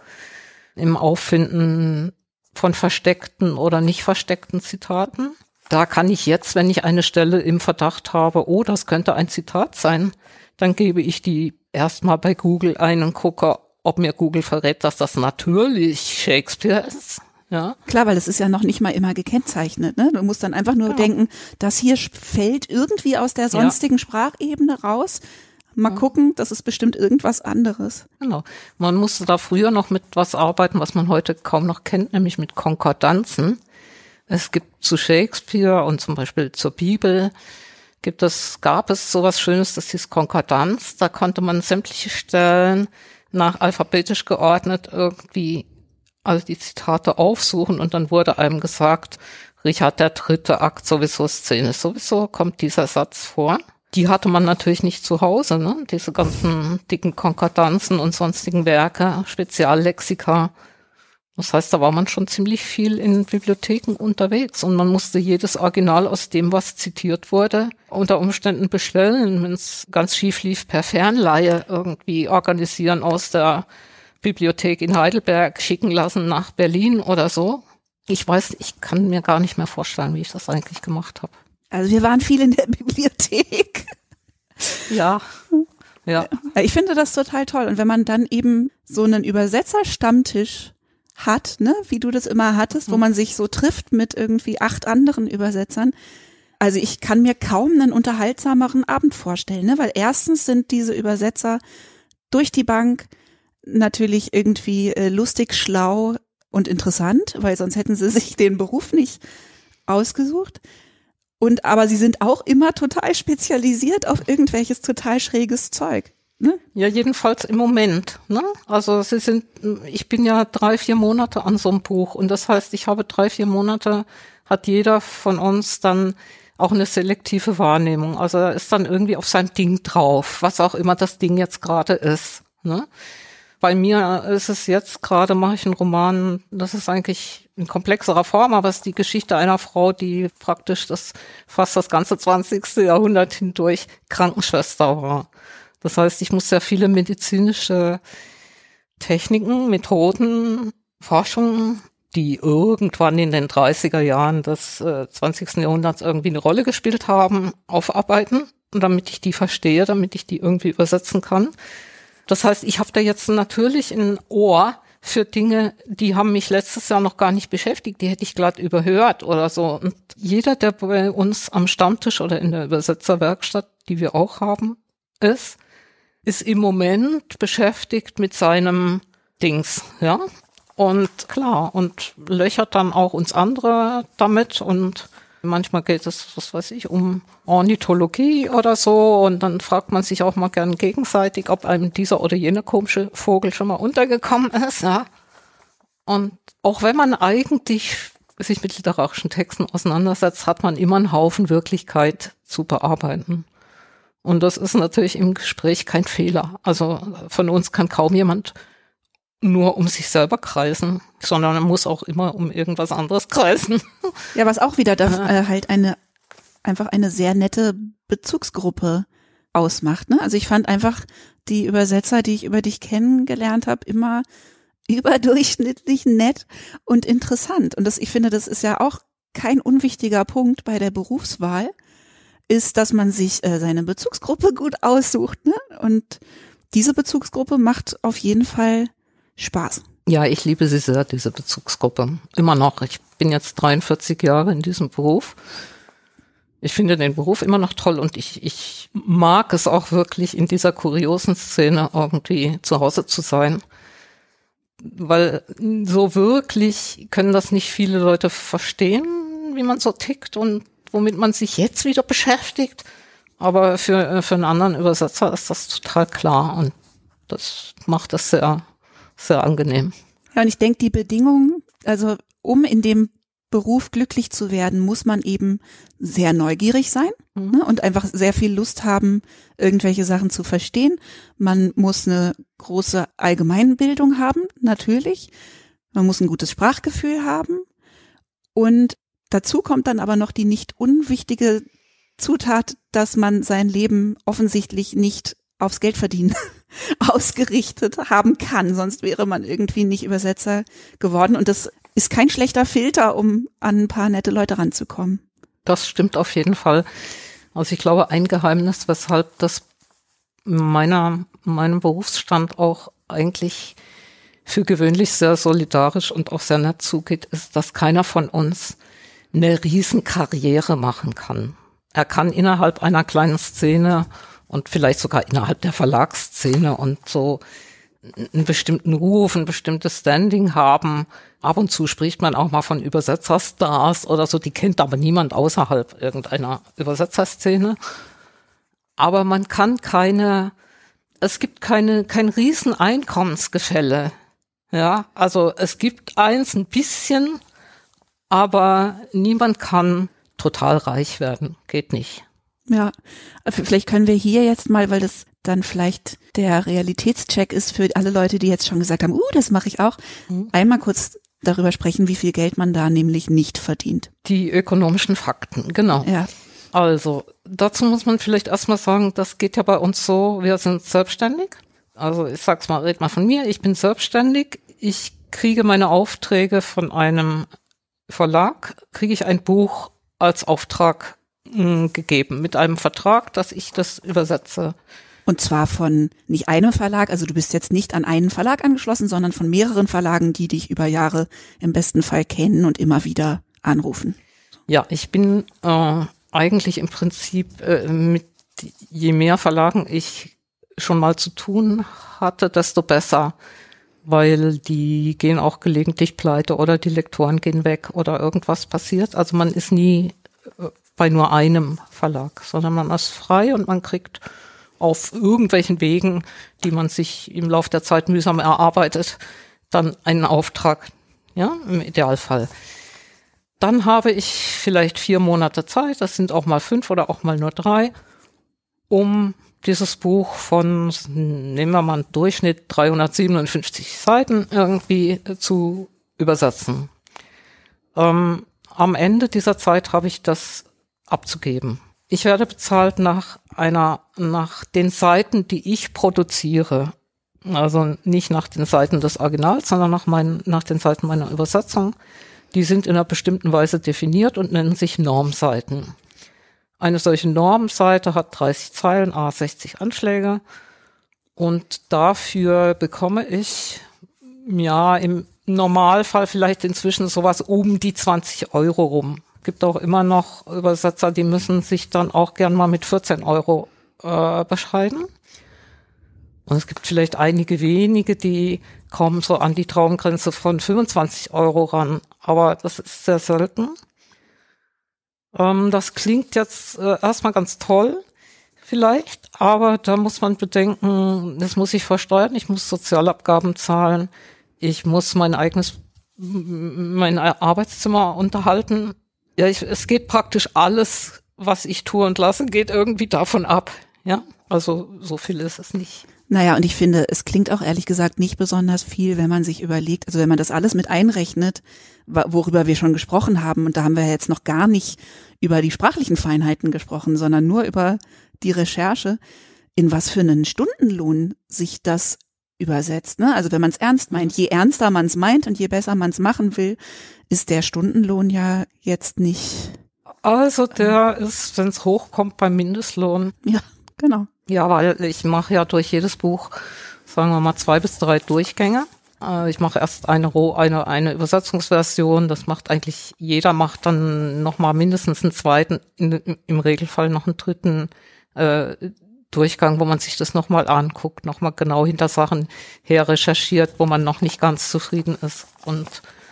im Auffinden von versteckten oder nicht versteckten Zitaten. Da kann ich jetzt, wenn ich eine Stelle im Verdacht habe, oh, das könnte ein Zitat sein, dann gebe ich die erstmal bei Google ein und gucke, ob mir Google verrät, dass das natürlich Shakespeare ist. Ja. Klar, weil es ist ja noch nicht mal immer gekennzeichnet, ne? Du musst dann einfach nur ja. denken, das hier fällt irgendwie aus der sonstigen ja. Sprachebene raus. Mal ja. gucken, das ist bestimmt irgendwas anderes. Genau. Man musste da früher noch mit was arbeiten, was man heute kaum noch kennt, nämlich mit Konkordanzen. Es gibt zu Shakespeare und zum Beispiel zur Bibel gibt es, gab es sowas Schönes, das hieß Konkordanz. Da konnte man sämtliche Stellen nach alphabetisch geordnet irgendwie also die Zitate aufsuchen und dann wurde einem gesagt, Richard der dritte Akt sowieso Szene, sowieso kommt dieser Satz vor. Die hatte man natürlich nicht zu Hause, ne? Diese ganzen dicken Konkordanzen und sonstigen Werke, Speziallexika. Das heißt, da war man schon ziemlich viel in Bibliotheken unterwegs und man musste jedes Original aus dem, was zitiert wurde, unter Umständen bestellen, wenn es ganz schief lief, per Fernleihe irgendwie organisieren aus der Bibliothek in Heidelberg, schicken lassen nach Berlin oder so. Ich weiß, ich kann mir gar nicht mehr vorstellen, wie ich das eigentlich gemacht habe. Also wir waren viel in der Bibliothek. Ja, ja. Ich finde das total toll. Und wenn man dann eben so einen Übersetzerstammtisch hat, ne, wie du das immer hattest, wo man sich so trifft mit irgendwie acht anderen Übersetzern. Also ich kann mir kaum einen unterhaltsameren Abend vorstellen, ne, weil erstens sind diese Übersetzer durch die Bank natürlich irgendwie äh, lustig, schlau und interessant, weil sonst hätten sie sich den Beruf nicht ausgesucht. Und aber sie sind auch immer total spezialisiert auf irgendwelches total schräges Zeug. Ne? Ja, jedenfalls im Moment. Ne? Also sie sind, ich bin ja drei, vier Monate an so einem Buch und das heißt, ich habe drei, vier Monate, hat jeder von uns dann auch eine selektive Wahrnehmung. Also er ist dann irgendwie auf sein Ding drauf, was auch immer das Ding jetzt gerade ist. Ne? Bei mir ist es jetzt gerade, mache ich einen Roman, das ist eigentlich in komplexerer Form, aber es ist die Geschichte einer Frau, die praktisch das fast das ganze zwanzigste Jahrhundert hindurch Krankenschwester war. Das heißt, ich muss sehr viele medizinische Techniken, Methoden, Forschungen, die irgendwann in den dreißiger Jahren des äh, zwanzigsten Jahrhunderts irgendwie eine Rolle gespielt haben, aufarbeiten. Und damit ich die verstehe, damit ich die irgendwie übersetzen kann. Das heißt, ich habe da jetzt natürlich ein Ohr für Dinge, die haben mich letztes Jahr noch gar nicht beschäftigt, die hätte ich glatt überhört oder so. Und jeder, der bei uns am Stammtisch oder in der Übersetzerwerkstatt, die wir auch haben, ist, ist im Moment beschäftigt mit seinem Dings, ja. Und klar, und löchert dann auch uns andere damit und manchmal geht es, was weiß ich, um Ornithologie oder so und dann fragt man sich auch mal gern gegenseitig, ob einem dieser oder jener komische Vogel schon mal untergekommen ist, ja. Und auch wenn man eigentlich sich mit literarischen Texten auseinandersetzt, hat man immer einen Haufen Wirklichkeit zu bearbeiten. Und das ist natürlich im Gespräch kein Fehler. Also von uns kann kaum jemand nur um sich selber kreisen, sondern man muss auch immer um irgendwas anderes kreisen. Ja, was auch wieder da, äh, halt eine einfach eine sehr nette Bezugsgruppe ausmacht. Ne? Also ich fand einfach die Übersetzer, die ich über dich kennengelernt habe, immer überdurchschnittlich nett und interessant. Und das, ich finde, das ist ja auch kein unwichtiger Punkt bei der Berufswahl, ist, dass man sich äh, seine Bezugsgruppe gut aussucht. Ne? Und diese Bezugsgruppe macht auf jeden Fall Spaß. Ja, ich liebe sie sehr, diese Bezugsgruppe. Immer noch. Ich bin jetzt dreiundvierzig Jahre in diesem Beruf. Ich finde den Beruf immer noch toll und ich, ich mag es auch wirklich, in dieser kuriosen Szene irgendwie zu Hause zu sein. Weil so wirklich können das nicht viele Leute verstehen, wie man so tickt und womit man sich jetzt wieder beschäftigt. Aber für, für einen anderen Übersetzer ist das total klar und das macht es sehr sehr angenehm. Ja, und ich denke, die Bedingungen, also um in dem Beruf glücklich zu werden, muss man eben sehr neugierig sein, mhm. ne, und einfach sehr viel Lust haben, irgendwelche Sachen zu verstehen. Man muss eine große Allgemeinbildung haben, natürlich. Man muss ein gutes Sprachgefühl haben. Und dazu kommt dann aber noch die nicht unwichtige Zutat, dass man sein Leben offensichtlich nicht aufs Geldverdienen ausgerichtet haben kann. Sonst wäre man irgendwie nicht Übersetzer geworden. Und das ist kein schlechter Filter, um an ein paar nette Leute ranzukommen. Das stimmt auf jeden Fall. Also ich glaube, ein Geheimnis, weshalb das meiner, meinem Berufsstand auch eigentlich für gewöhnlich sehr solidarisch und auch sehr nett zugeht, ist, dass keiner von uns eine Riesenkarriere machen kann. Er kann innerhalb einer kleinen Szene und vielleicht sogar innerhalb der Verlagsszene und so einen bestimmten Ruf, ein bestimmtes Standing haben. Ab und zu spricht man auch mal von Übersetzerstars oder so, die kennt aber niemand außerhalb irgendeiner Übersetzerszene. Aber man kann keine, es gibt keine, kein riesen Einkommensgefälle. Ja, also es gibt eins ein bisschen, aber niemand kann total reich werden. Geht nicht. Ja, vielleicht können wir hier jetzt mal, weil das dann vielleicht der Realitätscheck ist für alle Leute, die jetzt schon gesagt haben, uh, das mache ich auch, mhm. einmal kurz darüber sprechen, wie viel Geld man da nämlich nicht verdient. Die ökonomischen Fakten, genau. Ja. Also dazu muss man vielleicht erstmal sagen, das geht ja bei uns so, wir sind selbstständig. Also ich sag's mal, red mal von mir, ich bin selbstständig. Ich kriege meine Aufträge von einem Verlag, kriege ich ein Buch als Auftrag mh, gegeben mit einem Vertrag, dass ich das übersetze. Und zwar von nicht einem Verlag, also du bist jetzt nicht an einen Verlag angeschlossen, sondern von mehreren Verlagen, die dich über Jahre im besten Fall kennen und immer wieder anrufen. Ja, ich bin äh, eigentlich im Prinzip äh, mit je mehr Verlagen ich schon mal zu tun hatte, desto besser, weil die gehen auch gelegentlich pleite oder die Lektoren gehen weg oder irgendwas passiert. Also man ist nie bei nur einem Verlag, sondern man ist frei und man kriegt auf irgendwelchen Wegen, die man sich im Laufe der Zeit mühsam erarbeitet, dann einen Auftrag, ja, im Idealfall. Dann habe ich vielleicht vier Monate Zeit, das sind auch mal fünf oder auch mal nur drei, um dieses Buch von, nehmen wir mal einen Durchschnitt, dreihundertsiebenundfünfzig Seiten irgendwie zu übersetzen. Ähm, am Ende dieser Zeit habe ich das abzugeben. Ich werde bezahlt nach einer, nach den Seiten, die ich produziere. Also nicht nach den Seiten des Originals, sondern nach meinen, nach den Seiten meiner Übersetzung. Die sind in einer bestimmten Weise definiert und nennen sich Normseiten. Eine solche Normseite hat dreißig Zeilen, à sechzig Anschläge. Und dafür bekomme ich, ja, im Normalfall vielleicht inzwischen sowas um die zwanzig Euro rum. Gibt auch immer noch Übersetzer, die müssen sich dann auch gern mal mit vierzehn Euro äh, bescheiden. Und es gibt vielleicht einige wenige, die kommen so an die Traumgrenze von fünfundzwanzig Euro ran. Aber das ist sehr selten. Ähm, das klingt jetzt äh, erstmal ganz toll, vielleicht. Aber da muss man bedenken, das muss ich versteuern. Ich muss Sozialabgaben zahlen. Ich muss mein eigenes, mein Arbeitszimmer unterhalten. Ja, ich, es geht praktisch alles, was ich tue und lasse, geht irgendwie davon ab. Ja, also so viel ist es nicht. Naja, und ich finde, es klingt auch ehrlich gesagt nicht besonders viel, wenn man sich überlegt, also wenn man das alles mit einrechnet, worüber wir schon gesprochen haben, und da haben wir jetzt noch gar nicht über die sprachlichen Feinheiten gesprochen, sondern nur über die Recherche, in was für einen Stundenlohn sich das übersetzt, ne? Also wenn man es ernst meint, je ernster man es meint und je besser man es machen will, ist der Stundenlohn ja jetzt nicht. Also der äh, ist, wenn es hochkommt, beim Mindestlohn. Ja, genau. Ja, weil ich mache ja durch jedes Buch, sagen wir mal, zwei bis drei Durchgänge. Äh, ich mache erst eine Roh, eine eine Übersetzungsversion. Das macht eigentlich jeder, macht dann noch mal mindestens einen zweiten, in, im Regelfall noch einen dritten äh, Durchgang, wo man sich das nochmal anguckt, nochmal genau hinter Sachen her recherchiert, wo man noch nicht ganz zufrieden ist und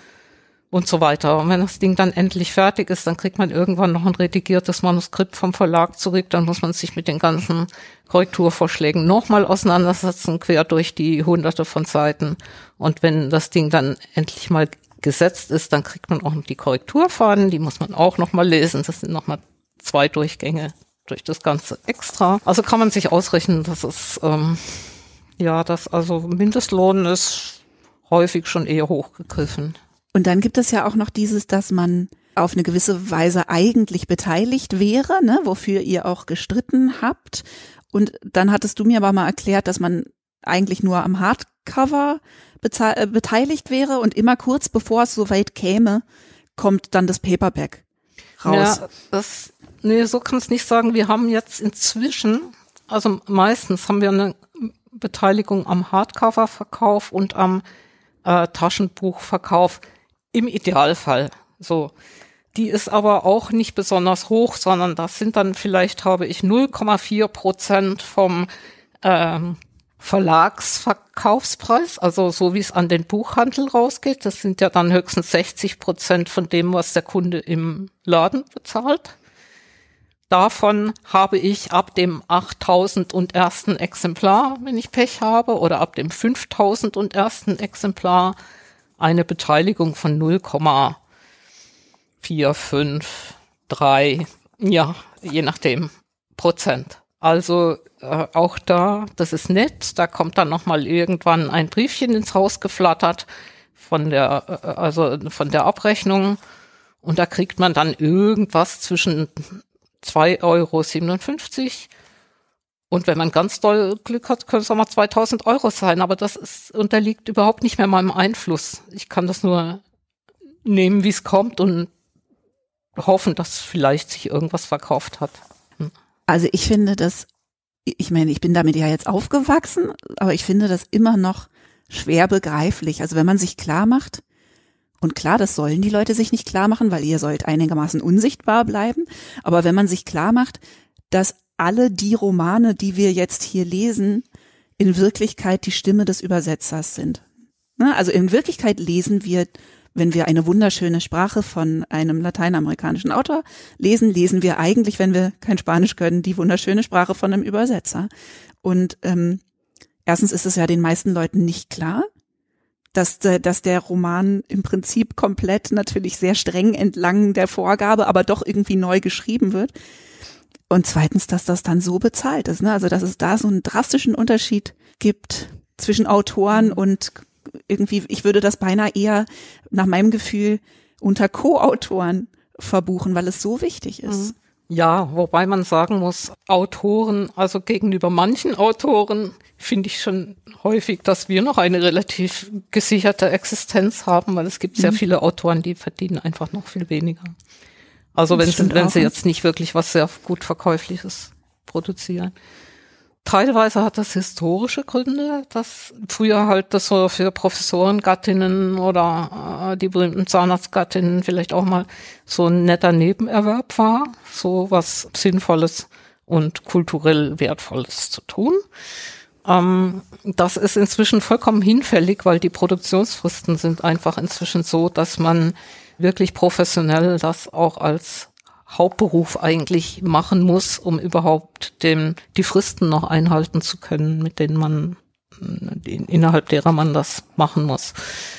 und so weiter. Und wenn das Ding dann endlich fertig ist, dann kriegt man irgendwann noch ein redigiertes Manuskript vom Verlag zurück, dann muss man sich mit den ganzen Korrekturvorschlägen nochmal auseinandersetzen, quer durch die hunderte von Seiten. Und wenn das Ding dann endlich mal gesetzt ist, dann kriegt man auch noch die Korrekturfahnen, die muss man auch nochmal lesen. Das sind nochmal zwei Durchgänge durch das Ganze extra. Also kann man sich ausrechnen, dass es, ähm, ja, dass also Mindestlohn ist häufig schon eher hochgegriffen. Und dann gibt es ja auch noch dieses, dass man auf eine gewisse Weise eigentlich beteiligt wäre, ne, wofür ihr auch gestritten habt. Und dann hattest du mir aber mal erklärt, dass man eigentlich nur am Hardcover beze- äh, beteiligt wäre und immer kurz bevor es soweit käme, kommt dann das Paperback raus. Ja, das, nee, so kann es nicht sagen. Wir haben jetzt inzwischen, also meistens haben wir eine Beteiligung am Hardcover-Verkauf und am äh, Taschenbuchverkauf im Idealfall. So. Die ist aber auch nicht besonders hoch, sondern das sind dann vielleicht, habe ich, null Komma vier Prozent vom ähm, Verlagsverkaufspreis, also so wie es an den Buchhandel rausgeht. Das sind ja dann höchstens sechzig Prozent von dem, was der Kunde im Laden bezahlt. Davon habe ich ab dem achttausend und ersten Exemplar, wenn ich Pech habe, oder ab dem fünftausend und ersten Exemplar eine Beteiligung von null Komma vier, fünf, drei, ja, je nachdem, Prozent. Also äh, auch da, das ist nett, da kommt dann nochmal irgendwann ein Briefchen ins Haus geflattert von der, äh, also von der Abrechnung und da kriegt man dann irgendwas zwischen zwei Euro siebenundfünfzig und wenn man ganz doll Glück hat, können es auch mal zweitausend Euro sein, aber das ist, unterliegt überhaupt nicht mehr meinem Einfluss. Ich kann das nur nehmen, wie es kommt und hoffen, dass vielleicht sich irgendwas verkauft hat. Hm. Also ich finde das, ich meine, ich bin damit ja jetzt aufgewachsen, aber ich finde das immer noch schwer begreiflich. Also wenn man sich klar macht, und klar, das sollen die Leute sich nicht klar machen, weil ihr sollt einigermaßen unsichtbar bleiben, aber wenn man sich klar macht, dass alle die Romane, die wir jetzt hier lesen, in Wirklichkeit die Stimme des Übersetzers sind. Also in Wirklichkeit lesen wir wenn wir eine wunderschöne Sprache von einem lateinamerikanischen Autor lesen, lesen wir eigentlich, wenn wir kein Spanisch können, die wunderschöne Sprache von einem Übersetzer. Und ähm, erstens ist es ja den meisten Leuten nicht klar, dass, dass der Roman im Prinzip komplett natürlich sehr streng entlang der Vorgabe, aber doch irgendwie neu geschrieben wird. Und zweitens, dass das dann so bezahlt ist, ne? Also dass es da so einen drastischen Unterschied gibt zwischen Autoren und irgendwie, ich würde das beinahe eher nach meinem Gefühl unter Co-Autoren verbuchen, weil es so wichtig ist. Ja, wobei man sagen muss, Autoren, also gegenüber manchen Autoren finde ich schon häufig, dass wir noch eine relativ gesicherte Existenz haben, weil es gibt sehr mhm. viele Autoren, die verdienen einfach noch viel weniger. Also wenn, sie, wenn sie jetzt nicht wirklich was sehr gut Verkäufliches produzieren. Teilweise hat das historische Gründe, dass früher halt das so für Professorengattinnen oder äh, die berühmten Zahnarztgattinnen vielleicht auch mal so ein netter Nebenerwerb war, so was Sinnvolles und kulturell Wertvolles zu tun. Ähm, das ist inzwischen vollkommen hinfällig, weil die Produktionsfristen sind einfach inzwischen so, dass man wirklich professionell das auch als Hauptberuf eigentlich machen muss, um überhaupt dem, die Fristen noch einhalten zu können, mit denen man, innerhalb derer man das machen muss.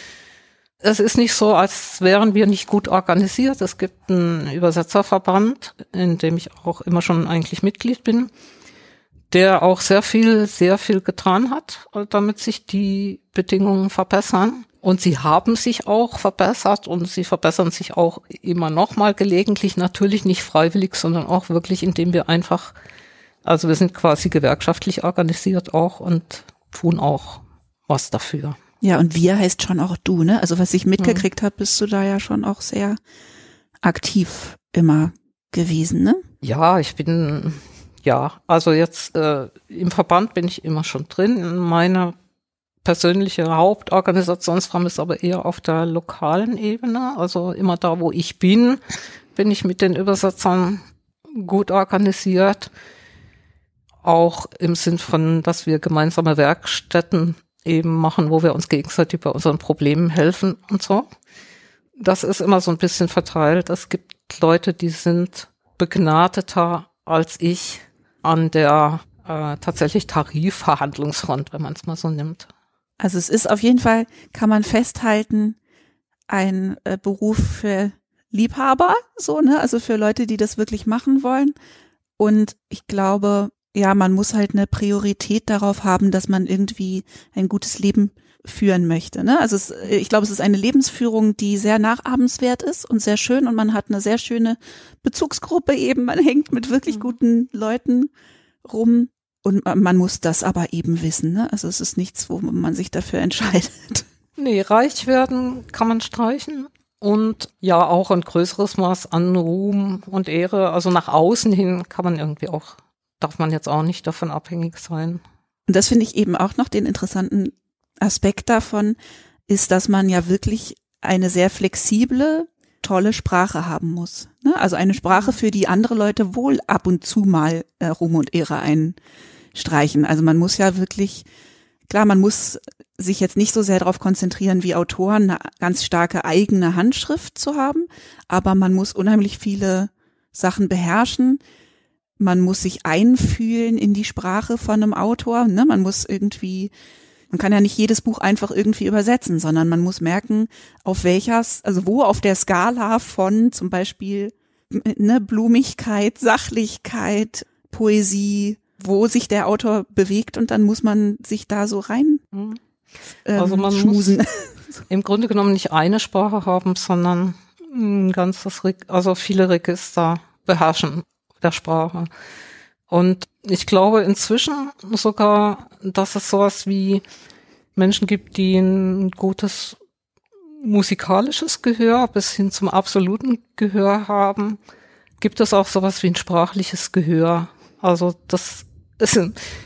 Es ist nicht so, als wären wir nicht gut organisiert. Es gibt einen Übersetzerverband, in dem ich auch immer schon eigentlich Mitglied bin, der auch sehr viel, sehr viel getan hat, damit sich die Bedingungen verbessern. Und sie haben sich auch verbessert und sie verbessern sich auch immer noch mal gelegentlich, natürlich nicht freiwillig, sondern auch wirklich, indem wir einfach, also wir sind quasi gewerkschaftlich organisiert auch und tun auch was dafür. Ja, und wir heißt schon auch du, ne? Also was ich mitgekriegt mhm. habe, bist du da ja schon auch sehr aktiv immer gewesen, ne? Ja, ich bin, ja, also jetzt äh, im Verband bin ich immer schon drin. Meine persönliche Hauptorganisationsform ist aber eher auf der lokalen Ebene. Also immer da, wo ich bin, bin ich mit den Übersetzern gut organisiert. Auch im Sinn von, dass wir gemeinsame Werkstätten eben machen, wo wir uns gegenseitig bei unseren Problemen helfen und so. Das ist immer so ein bisschen verteilt. Es gibt Leute, die sind begnadeter als ich an der äh, tatsächlich Tarifverhandlungsfront, wenn man es mal so nimmt. Also es ist auf jeden Fall, kann man festhalten, ein äh, Beruf für Liebhaber, so, ne, also für Leute, die das wirklich machen wollen. Und ich glaube, ja, man muss halt eine Priorität darauf haben, dass man irgendwie ein gutes Leben führen möchte, ne? Also es, ich glaube, es ist eine Lebensführung, die sehr nachahmenswert ist und sehr schön und man hat eine sehr schöne Bezugsgruppe eben, man hängt mit wirklich guten Leuten rum. Und man muss das aber eben wissen, ne? Also es ist nichts, wo man sich dafür entscheidet. Nee, reich werden kann man streichen und ja auch ein größeres Maß an Ruhm und Ehre. Also nach außen hin kann man irgendwie auch, darf man jetzt auch nicht davon abhängig sein. Und das finde ich eben auch noch den interessanten Aspekt davon, ist, dass man ja wirklich eine sehr flexible, tolle Sprache haben muss, ne? Also eine Sprache, für die andere Leute wohl ab und zu mal äh, Ruhm und Ehre einstreichen. Also man muss ja wirklich, klar, man muss sich jetzt nicht so sehr darauf konzentrieren, wie Autoren eine ganz starke eigene Handschrift zu haben, aber man muss unheimlich viele Sachen beherrschen. Man muss sich einfühlen in die Sprache von einem Autor, ne? Man muss irgendwie, man kann ja nicht jedes Buch einfach irgendwie übersetzen, sondern man muss merken, auf welcher, also wo auf der Skala von zum Beispiel ne, Blumigkeit, Sachlichkeit, Poesie, wo sich der Autor bewegt und dann muss man sich da so rein ähm, also man schmusen. Muss im Grunde genommen nicht eine Sprache haben, sondern ein ganzes, also viele Register beherrschen der Sprache. Und ich glaube inzwischen sogar, dass es sowas wie Menschen gibt, die ein gutes musikalisches Gehör bis hin zum absoluten Gehör haben. Gibt es auch sowas wie ein sprachliches Gehör? Also das ist,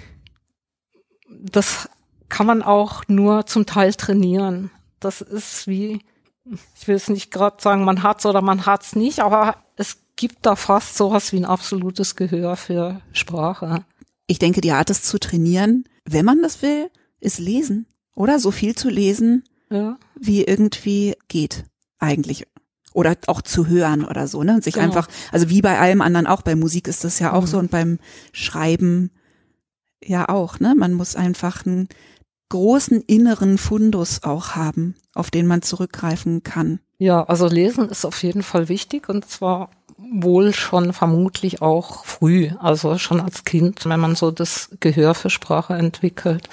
das kann man auch nur zum Teil trainieren. Das ist wie, ich will es nicht gerade sagen, man hat's oder man hat's nicht, aber es gibt da fast sowas wie ein absolutes Gehör für Sprache. Ich denke, die Art, es zu trainieren, wenn man das will, ist lesen. Oder so viel zu lesen, ja. wie irgendwie geht. eigentlich. Oder auch zu hören oder so, ne? Und sich Genau. einfach, also wie bei allem anderen auch, bei Musik ist das ja auch Mhm. so und beim Schreiben ja auch, ne? Man muss einfach einen großen inneren Fundus auch haben, auf den man zurückgreifen kann. Ja, also Lesen ist auf jeden Fall wichtig und zwar wohl schon vermutlich auch früh, also schon als Kind, wenn man so das Gehör für Sprache entwickelt.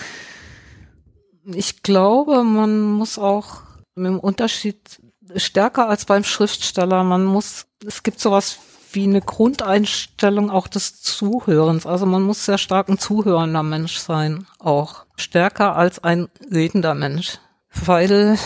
Ich glaube, man muss auch mit dem Unterschied stärker als beim Schriftsteller, man muss, es gibt sowas wie eine Grundeinstellung auch des Zuhörens, also man muss sehr stark ein zuhörender Mensch sein, auch stärker als ein redender Mensch, weil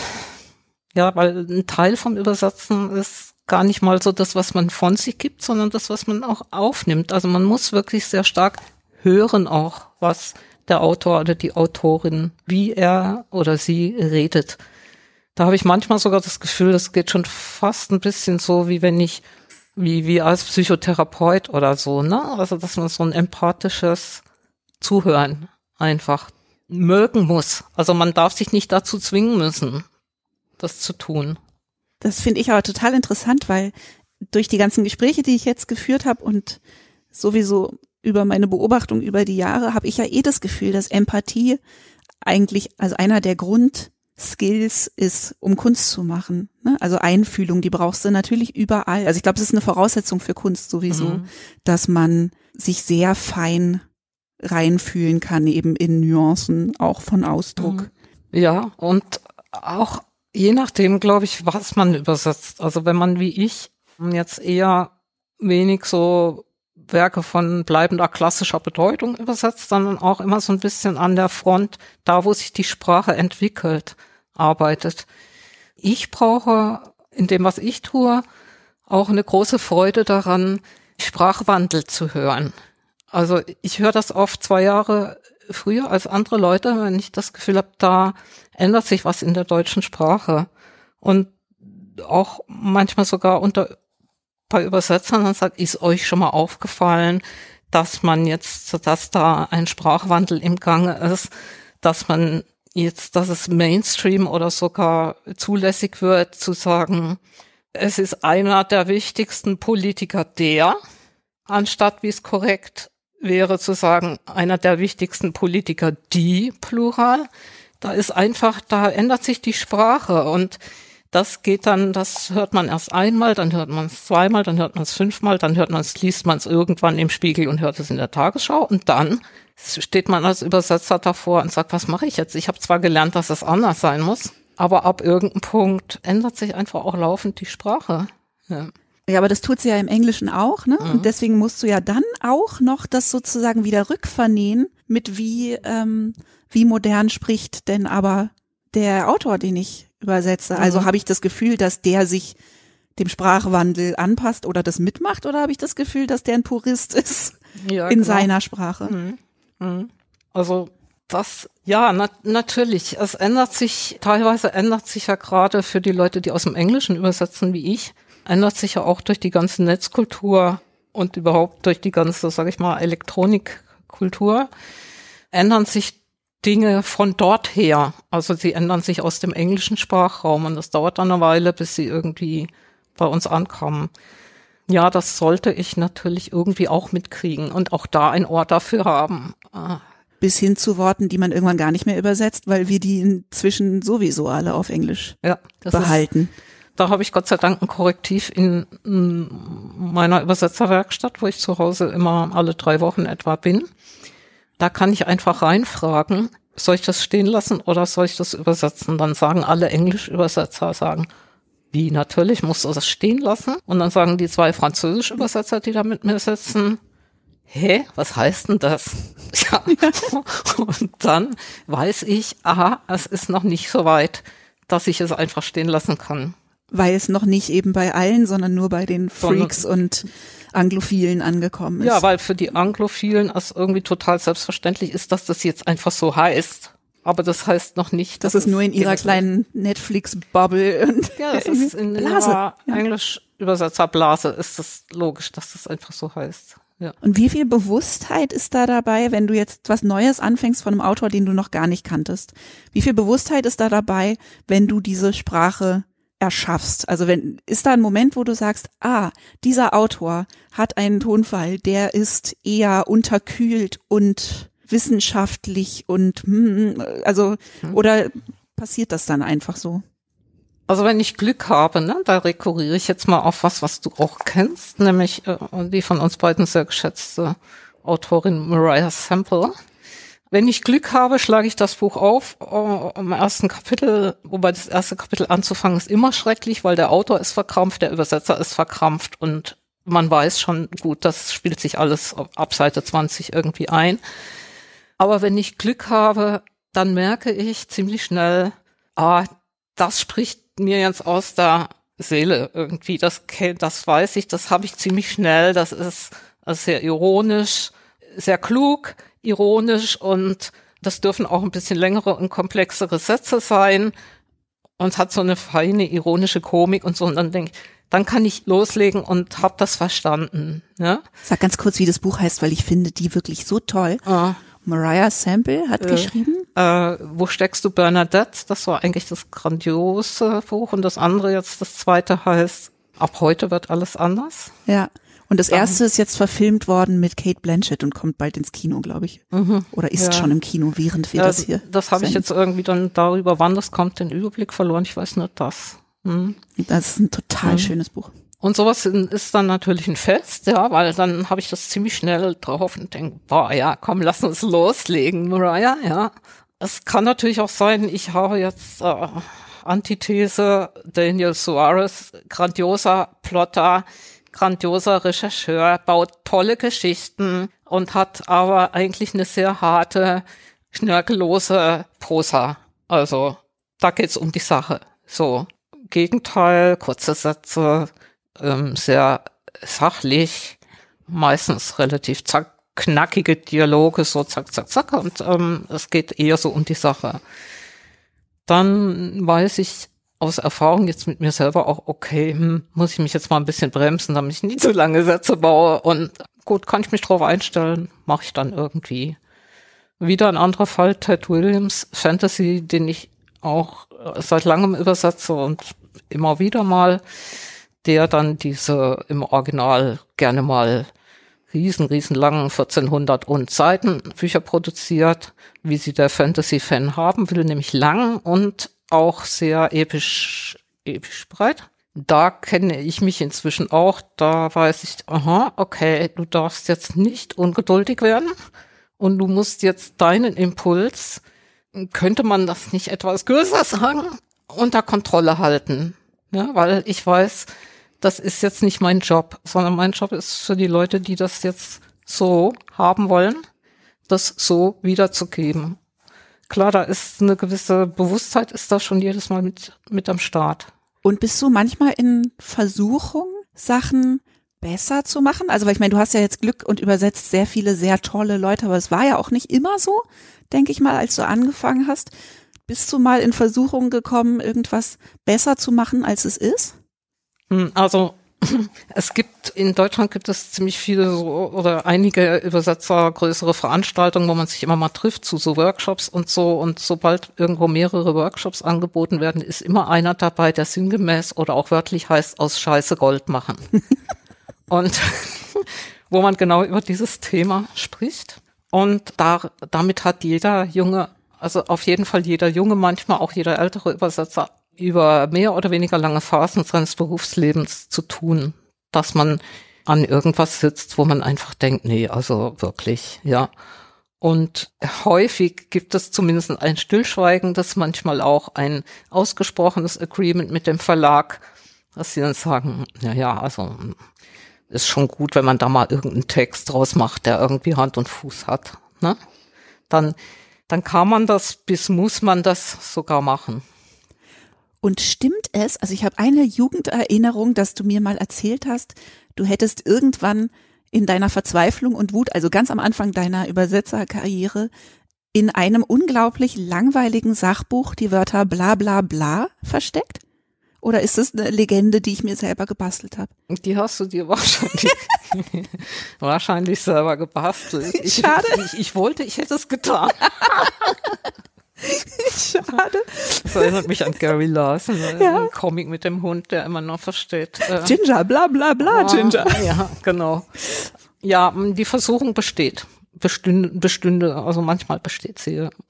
Ja, weil ein Teil vom Übersetzen ist gar nicht mal so das, was man von sich gibt, sondern das, was man auch aufnimmt. Also man muss wirklich sehr stark hören auch, was der Autor oder die Autorin, wie er oder sie redet. Da habe ich manchmal sogar das Gefühl, das geht schon fast ein bisschen so, wie wenn ich, wie, wie als Psychotherapeut oder so, ne? Also, dass man so ein empathisches Zuhören einfach mögen muss. Also man darf sich nicht dazu zwingen müssen, das zu tun. Das finde ich aber total interessant, weil durch die ganzen Gespräche, die ich jetzt geführt habe und sowieso über meine Beobachtung über die Jahre, habe ich ja eh das Gefühl, dass Empathie eigentlich, also einer der Grundskills ist, um Kunst zu machen. Ne? Also Einfühlung, die brauchst du natürlich überall. Also ich glaube, es ist eine Voraussetzung für Kunst sowieso, Mhm. dass man sich sehr fein reinfühlen kann, eben in Nuancen, auch von Ausdruck. Ja, und auch je nachdem, glaube ich, was man übersetzt. Also wenn man wie ich jetzt eher wenig so Werke von bleibender klassischer Bedeutung übersetzt, dann auch immer so ein bisschen an der Front, da wo sich die Sprache entwickelt, arbeitet. Ich brauche in dem, was ich tue, auch eine große Freude daran, Sprachwandel zu hören. Also ich höre das oft zwei Jahre früher als andere Leute, wenn ich das Gefühl habe, da ändert sich was in der deutschen Sprache. Und auch manchmal sogar unter bei Übersetzern, dann sagt, ist euch schon mal aufgefallen, dass man jetzt, dass da ein Sprachwandel im Gange ist, dass man jetzt, dass es Mainstream oder sogar zulässig wird, zu sagen, es ist einer der wichtigsten Politiker der, anstatt, wie es korrekt wäre, zu sagen, einer der wichtigsten Politiker die, Plural. Da ist einfach, da ändert sich die Sprache und das geht dann, das hört man erst einmal, dann hört man es zweimal, dann hört man es fünfmal, dann hört man es, liest man es irgendwann im Spiegel und hört es in der Tagesschau und dann steht man als Übersetzer davor und sagt, was mache ich jetzt? Ich habe zwar gelernt, dass es anders sein muss, aber ab irgendeinem Punkt ändert sich einfach auch laufend die Sprache. Ja. Ja, aber das tut sie ja im Englischen auch, ne? Mhm. Und deswegen musst du ja dann auch noch das sozusagen wieder rückvernähen mit wie, ähm, wie modern spricht denn aber der Autor, den ich übersetze. Mhm. Also habe ich das Gefühl, dass der sich dem Sprachwandel anpasst oder das mitmacht oder habe ich das Gefühl, dass der ein Purist ist Ja, in genau. seiner Sprache? Mhm. Mhm. Also das, ja, na, natürlich. Es ändert sich, teilweise ändert sich ja gerade für die Leute, die aus dem Englischen übersetzen, wie ich, ändert sich ja auch durch die ganze Netzkultur und überhaupt durch die ganze, sag ich mal, Elektronikkultur, ändern sich Dinge von dort her. Also sie ändern sich aus dem englischen Sprachraum und das dauert dann eine Weile, bis sie irgendwie bei uns ankommen. Ja, das sollte ich natürlich irgendwie auch mitkriegen und auch da ein Ort dafür haben. Ah. Bis hin zu Worten, die man irgendwann gar nicht mehr übersetzt, weil wir die inzwischen sowieso alle auf Englisch Ja, das behalten. Ist, da habe ich Gott sei Dank ein Korrektiv in, in meiner Übersetzerwerkstatt, wo ich zu Hause immer alle drei Wochen etwa bin. Da kann ich einfach reinfragen, soll ich das stehen lassen oder soll ich das übersetzen? Dann sagen alle Englischübersetzer, sagen, wie, natürlich musst du das stehen lassen. Und dann sagen die zwei Französischübersetzer, die da mit mir sitzen, hä, was heißt denn das? Ja. Und dann weiß ich, aha, es ist noch nicht so weit, dass ich es einfach stehen lassen kann. Weil es noch nicht eben bei allen, sondern nur bei den Freaks und Anglophilen angekommen ist. Ja, weil für die Anglophilen es irgendwie total selbstverständlich ist, dass das jetzt einfach so heißt. Aber das heißt noch nicht, dass dass es nur in ihrer ist. kleinen Netflix-Bubble und ja, das ist in Blase. ihrer Englisch-Übersetzerblase ist es logisch, dass das einfach so heißt. Ja. Und wie viel Bewusstheit ist da dabei, wenn du jetzt was Neues anfängst von einem Autor, den du noch gar nicht kanntest? Wie viel Bewusstheit ist da dabei, wenn du diese Sprache erschaffst? Also wenn, ist da ein Moment, wo du sagst, ah, dieser Autor hat einen Tonfall, der ist eher unterkühlt und wissenschaftlich und, also, oder passiert das dann einfach so? Also wenn ich Glück habe, ne, da rekurriere ich jetzt mal auf was, was du auch kennst, nämlich äh, die von uns beiden sehr geschätzte Autorin Mariah Semple. Wenn ich Glück habe, schlage ich das Buch auf äh, im ersten Kapitel, wobei das erste Kapitel anzufangen ist immer schrecklich, weil der Autor ist verkrampft, der Übersetzer ist verkrampft und man weiß schon, gut, das spielt sich alles ab Seite zwanzig irgendwie ein. Aber wenn ich Glück habe, dann merke ich ziemlich schnell, ah, das spricht mir jetzt aus der Seele irgendwie, das, das weiß ich, das habe ich ziemlich schnell, das ist, das ist sehr ironisch, sehr klug, ironisch und das dürfen auch ein bisschen längere und komplexere Sätze sein und hat so eine feine ironische Komik und so und dann denke ich, dann kann ich loslegen und habe das verstanden. Ja? Sag ganz kurz, wie das Buch heißt, weil ich finde die wirklich so toll. Ah. Mariah Semple hat äh, geschrieben. Äh, wo steckst du, Bernadette? Das war eigentlich das grandiose Buch und das andere jetzt, das zweite heißt, ab heute wird alles anders. Ja, und das erste ist jetzt verfilmt worden mit Cate Blanchett und kommt bald ins Kino, glaube ich. Mhm. Oder ist ja. schon im Kino, während wir ja, das hier Das habe ich jetzt irgendwie dann darüber, wann das kommt, den Überblick verloren. Ich weiß nur das. Mhm. Das ist ein total mhm. schönes Buch. Und sowas ist dann natürlich ein Fest, ja, weil dann habe ich das ziemlich schnell drauf und denke, boah, ja, komm, lass uns loslegen, Mariah, ja. Es kann natürlich auch sein, ich habe jetzt äh, Antithese, Daniel Suarez, grandioser Plotter, grandioser Rechercheur, baut tolle Geschichten und hat aber eigentlich eine sehr harte, schnörkellose Prosa. Also, da geht's um die Sache. So, Gegenteil, kurze Sätze, ähm, sehr sachlich, meistens relativ zack, knackige Dialoge, so zack, zack, zack, und ähm, es geht eher so um die Sache. Dann weiß ich aus Erfahrung jetzt mit mir selber auch, okay, hm, muss ich mich jetzt mal ein bisschen bremsen, damit ich nicht zu lange Sätze baue und gut, kann ich mich drauf einstellen, mache ich dann irgendwie. Wieder ein anderer Fall, Ted Williams, Fantasy, den ich auch seit langem übersetze und immer wieder mal, der dann diese im Original gerne mal riesen, riesen langen vierzehnhundert und Seiten Bücher produziert, wie sie der Fantasy-Fan haben will, nämlich lang und auch sehr episch, episch breit. Da kenne ich mich inzwischen auch, da weiß ich, aha, okay, du darfst jetzt nicht ungeduldig werden und du musst jetzt deinen Impuls, könnte man das nicht etwas größer sagen, unter Kontrolle halten. Ja, weil ich weiß, das ist jetzt nicht mein Job, sondern mein Job ist für die Leute, die das jetzt so haben wollen, das so wiederzugeben. Klar, da ist eine gewisse Bewusstheit, ist da schon jedes Mal mit, mit am Start. Und bist du manchmal in Versuchung, Sachen besser zu machen? Also, weil ich meine, du hast ja jetzt Glück und übersetzt sehr viele sehr tolle Leute, aber es war ja auch nicht immer so, denke ich mal, als du angefangen hast. Bist du mal in Versuchung gekommen, irgendwas besser zu machen, als es ist? Also, es gibt, in Deutschland gibt es ziemlich viele so, oder einige Übersetzer, größere Veranstaltungen, wo man sich immer mal trifft zu so Workshops und so. Und sobald irgendwo mehrere Workshops angeboten werden, ist immer einer dabei, der sinngemäß oder auch wörtlich heißt, aus Scheiße Gold machen. Und wo man genau über dieses Thema spricht. Und da, damit hat jeder junge, also auf jeden Fall jeder junge, manchmal auch jeder ältere Übersetzer über mehr oder weniger lange Phasen seines Berufslebens zu tun, dass man an irgendwas sitzt, wo man einfach denkt, nee, also wirklich, ja. Und häufig gibt es zumindest ein stillschweigendes, manchmal auch ein ausgesprochenes Agreement mit dem Verlag, dass sie dann sagen, na ja, also ist schon gut, wenn man da mal irgendeinen Text draus macht, der irgendwie Hand und Fuß hat, ne? Dann, dann kann man das, bis muss man das sogar machen. Und stimmt es, also ich habe eine Jugenderinnerung, dass du mir mal erzählt hast, du hättest irgendwann in deiner Verzweiflung und Wut, also ganz am Anfang deiner Übersetzerkarriere, in einem unglaublich langweiligen Sachbuch die Wörter bla bla bla versteckt? Oder ist das eine Legende, die ich mir selber gebastelt habe? Die hast du dir wahrscheinlich, wahrscheinlich selber gebastelt. Ich, Schade. Ich, ich wollte, ich hätte es getan. Schade. Das erinnert mich an Gary Larson, Ja. ein Comic mit dem Hund, der immer noch versteht. Äh, Ginger, bla bla bla, Ginger. Ja, genau. Ja, die Versuchung besteht. Bestünde, bestünde, also manchmal besteht sie. Ja.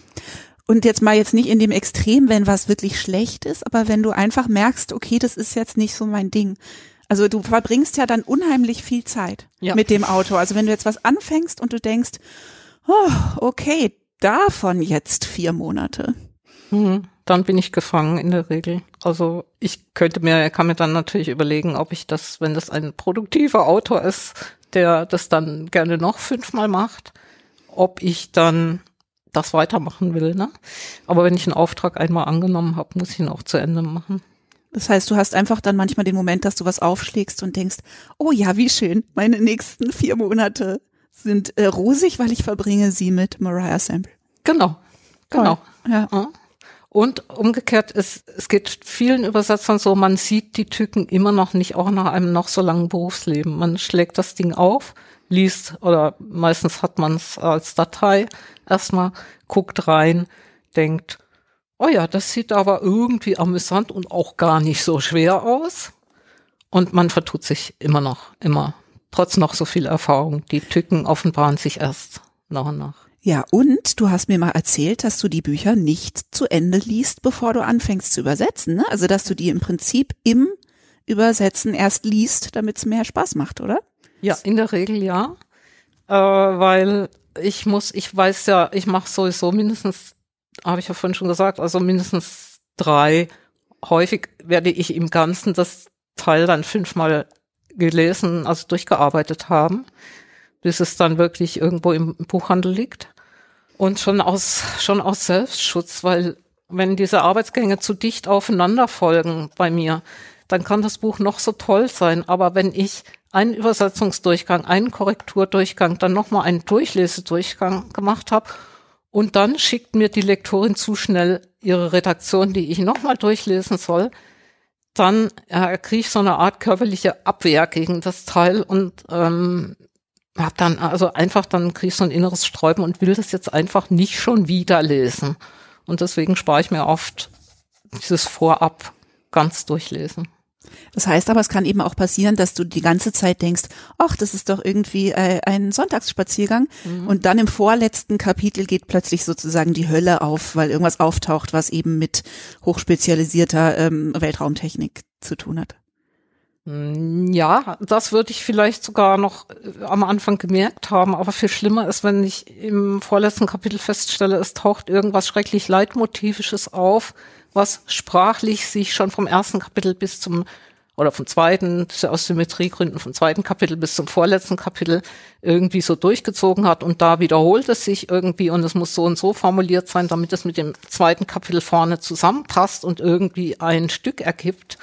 Und jetzt mal jetzt nicht in dem Extrem, wenn was wirklich schlecht ist, aber wenn du einfach merkst, okay, das ist jetzt nicht so mein Ding. Also du verbringst ja dann unheimlich viel Zeit Ja. mit dem Auto. Also wenn du jetzt was anfängst und du denkst, oh, okay, davon jetzt vier Monate. Mhm. Dann bin ich gefangen in der Regel. Also ich könnte mir, kann mir dann natürlich überlegen, ob ich das, wenn das ein produktiver Autor ist, der das dann gerne noch fünfmal macht, ob ich dann das weitermachen will, ne? Aber wenn ich einen Auftrag einmal angenommen habe, muss ich ihn auch zu Ende machen. Das heißt, du hast einfach dann manchmal den Moment, dass du was aufschlägst und denkst, oh ja, wie schön, meine nächsten vier Monate sind äh, rosig, weil ich verbringe sie mit Mariah Sample. Genau, genau. Ja. Ja. Und umgekehrt, es, es geht vielen Übersetzern so, man sieht die Tücken immer noch nicht, auch nach einem noch so langen Berufsleben. Man schlägt das Ding auf, liest, oder meistens hat man es als Datei erstmal, guckt rein, denkt, oh ja, das sieht aber irgendwie amüsant und auch gar nicht so schwer aus. Und man vertut sich immer noch, immer. Trotz noch so viel Erfahrung. Die Tücken offenbaren sich erst nach und nach. Ja, und du hast mir mal erzählt, dass du die Bücher nicht zu Ende liest, bevor du anfängst zu übersetzen, ne? Also, dass du die im Prinzip im Übersetzen erst liest, damit es mehr Spaß macht, oder? Ja, in der Regel ja, äh, weil ich muss, ich weiß ja, ich mache sowieso mindestens, habe ich ja vorhin schon gesagt, also mindestens drei. Häufig werde ich im Ganzen das Teil dann fünfmal gelesen, also durchgearbeitet haben, bis es dann wirklich irgendwo im Buchhandel liegt. Und schon aus, schon aus Selbstschutz, weil wenn diese Arbeitsgänge zu dicht aufeinander folgen bei mir, dann kann das Buch noch so toll sein. Aber wenn ich einen Übersetzungsdurchgang, einen Korrekturdurchgang, dann nochmal einen Durchlesedurchgang gemacht habe und dann schickt mir die Lektorin zu schnell ihre Redaktion, die ich nochmal durchlesen soll, dann äh, kriege ich so eine Art körperliche Abwehr gegen das Teil und ähm, hab dann also einfach, dann kriege ich so ein inneres Sträuben und will das jetzt einfach nicht schon wieder lesen. Und deswegen spare ich mir oft dieses Vorab ganz durchlesen. Das heißt aber, es kann eben auch passieren, dass du die ganze Zeit denkst, ach, das ist doch irgendwie äh, ein Sonntagsspaziergang. Mhm. Und dann im vorletzten Kapitel geht plötzlich sozusagen die Hölle auf, weil irgendwas auftaucht, was eben mit hochspezialisierter ähm, Weltraumtechnik zu tun hat. Ja, das würde ich vielleicht sogar noch am Anfang gemerkt haben, aber viel schlimmer ist, wenn ich im vorletzten Kapitel feststelle, es taucht irgendwas schrecklich Leitmotivisches auf, was sprachlich sich schon vom ersten Kapitel bis zum, oder vom zweiten, aus Symmetriegründen vom zweiten Kapitel bis zum vorletzten Kapitel irgendwie so durchgezogen hat und da wiederholt es sich irgendwie und es muss so und so formuliert sein, damit es mit dem zweiten Kapitel vorne zusammenpasst und irgendwie ein Stück ergibt.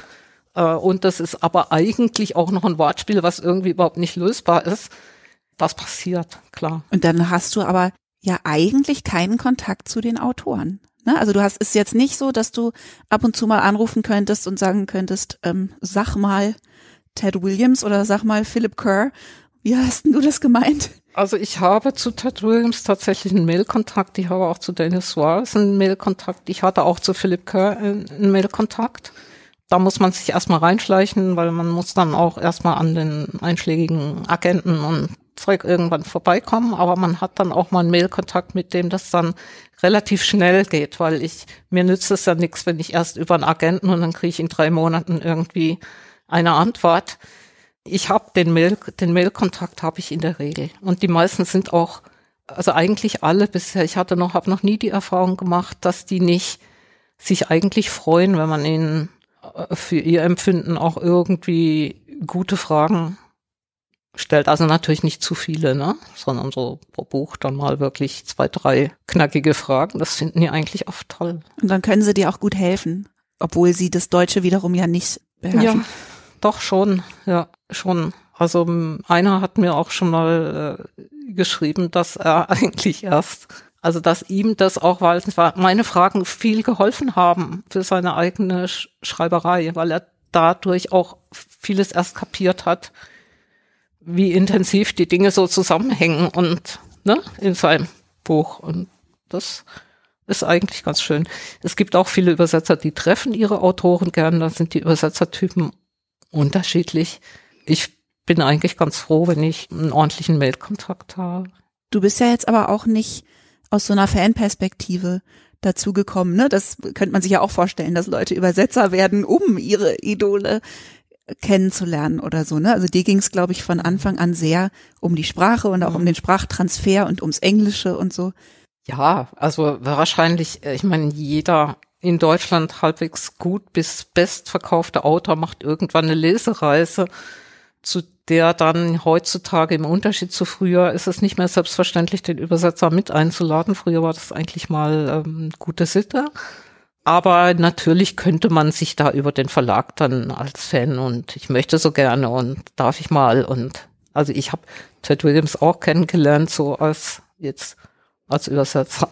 Und das ist aber eigentlich auch noch ein Wortspiel, was irgendwie überhaupt nicht lösbar ist. Das passiert, klar. Und dann hast du aber ja eigentlich keinen Kontakt zu den Autoren. Ne? Also du hast, ist jetzt nicht so, dass du ab und zu mal anrufen könntest und sagen könntest, ähm, sag mal Ted Williams oder sag mal Philip Kerr. Wie hast denn du das gemeint? Also ich habe zu Ted Williams tatsächlich einen Mailkontakt. Ich habe auch zu Dennis Suarez einen Mailkontakt. Ich hatte auch zu Philip Kerr einen Mailkontakt. Da muss man sich erstmal reinschleichen, weil man muss dann auch erstmal an den einschlägigen Agenten und Zeug irgendwann vorbeikommen. Aber man hat dann auch mal einen Mailkontakt, mit dem das dann relativ schnell geht, weil ich, mir nützt es ja nichts, wenn ich erst über einen Agenten und dann kriege ich in drei Monaten irgendwie eine Antwort. Ich habe den Mail, den Mailkontakt habe ich in der Regel. Und die meisten sind auch, also eigentlich alle bisher, ich hatte noch, habe noch nie die Erfahrung gemacht, dass die nicht sich eigentlich freuen, wenn man ihnen für ihr Empfinden auch irgendwie gute Fragen stellt. Also natürlich nicht zu viele, ne, sondern so pro Buch dann mal wirklich zwei, drei knackige Fragen. Das finden die eigentlich oft toll. Und dann können sie dir auch gut helfen, obwohl sie das Deutsche wiederum ja nicht beherrschen. Ja, doch schon, ja, schon. Also einer hat mir auch schon mal äh, geschrieben, dass er eigentlich erst Also, dass ihm das auch, weil meine Fragen viel geholfen haben für seine eigene Sch- Schreiberei, weil er dadurch auch vieles erst kapiert hat, wie intensiv die Dinge so zusammenhängen und, ne, in seinem Buch. Und das, ist eigentlich ganz schön. Es gibt auch viele Übersetzer, die treffen ihre Autoren gern, da sind die Übersetzertypen unterschiedlich. Ich bin eigentlich ganz froh, wenn ich einen ordentlichen Mailkontakt habe. Du bist ja jetzt aber auch nicht aus so einer Fanperspektive dazu gekommen, ne? Das könnte man sich ja auch vorstellen, dass Leute Übersetzer werden, um ihre Idole kennenzulernen oder so, ne? Also dir ging es, glaube ich, von Anfang an sehr um die Sprache und auch um den Sprachtransfer und ums Englische und so. Ja, also wahrscheinlich, ich meine, jeder in Deutschland halbwegs gut bis bestverkaufte Autor macht irgendwann eine Lesereise, zu der dann heutzutage im Unterschied zu früher ist es nicht mehr selbstverständlich, den Übersetzer mit einzuladen. Früher war das eigentlich mal ähm, gute Sitte. Aber natürlich könnte man sich da über den Verlag dann als Fan und ich möchte so gerne und darf ich mal und also ich habe Ted Williams auch kennengelernt, so als jetzt als Übersetzer.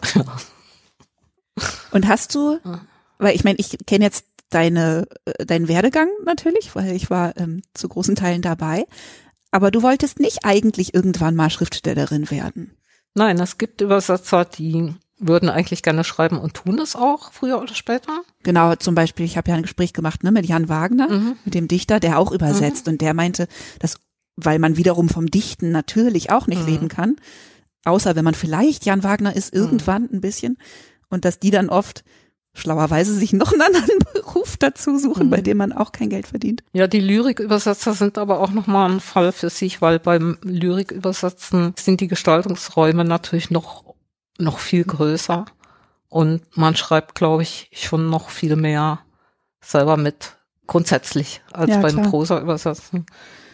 Und hast du, weil ich meine, ich kenne jetzt deine deinen Werdegang natürlich, weil ich war ähm, zu großen Teilen dabei, aber du wolltest nicht eigentlich irgendwann mal Schriftstellerin werden. Nein, es gibt Übersetzer, die würden eigentlich gerne schreiben und tun es auch, früher oder später. Genau, zum Beispiel, ich habe ja ein Gespräch gemacht, ne, mit Jan Wagner, mhm. mit dem Dichter, der auch übersetzt mhm. und der meinte, dass, weil man wiederum vom Dichten natürlich auch nicht mhm. leben kann, außer wenn man vielleicht Jan Wagner ist, irgendwann mhm. ein bisschen, und dass die dann oft schlauerweise sich noch einen anderen Beruf dazu suchen, mhm. bei dem man auch kein Geld verdient. Ja, die Lyrikübersetzer sind aber auch nochmal ein Fall für sich, weil beim Lyrikübersetzen sind die Gestaltungsräume natürlich noch noch viel größer und man schreibt, glaube ich, schon noch viel mehr selber mit, grundsätzlich, als ja, beim Prosa-Übersetzen.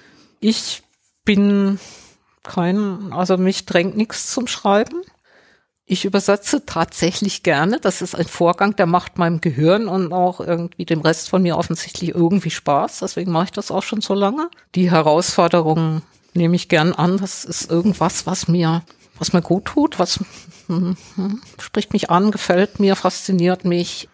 Ich bin kein, also mich drängt nichts zum Schreiben. Ich übersetze tatsächlich gerne. Das ist ein Vorgang, der macht meinem Gehirn und auch irgendwie dem Rest von mir offensichtlich irgendwie Spaß. Deswegen mache ich das auch schon so lange. Die Herausforderungen nehme ich gern an. Das ist irgendwas, was mir was mir gut tut, was hm, hm, spricht mich an, gefällt mir, fasziniert mich,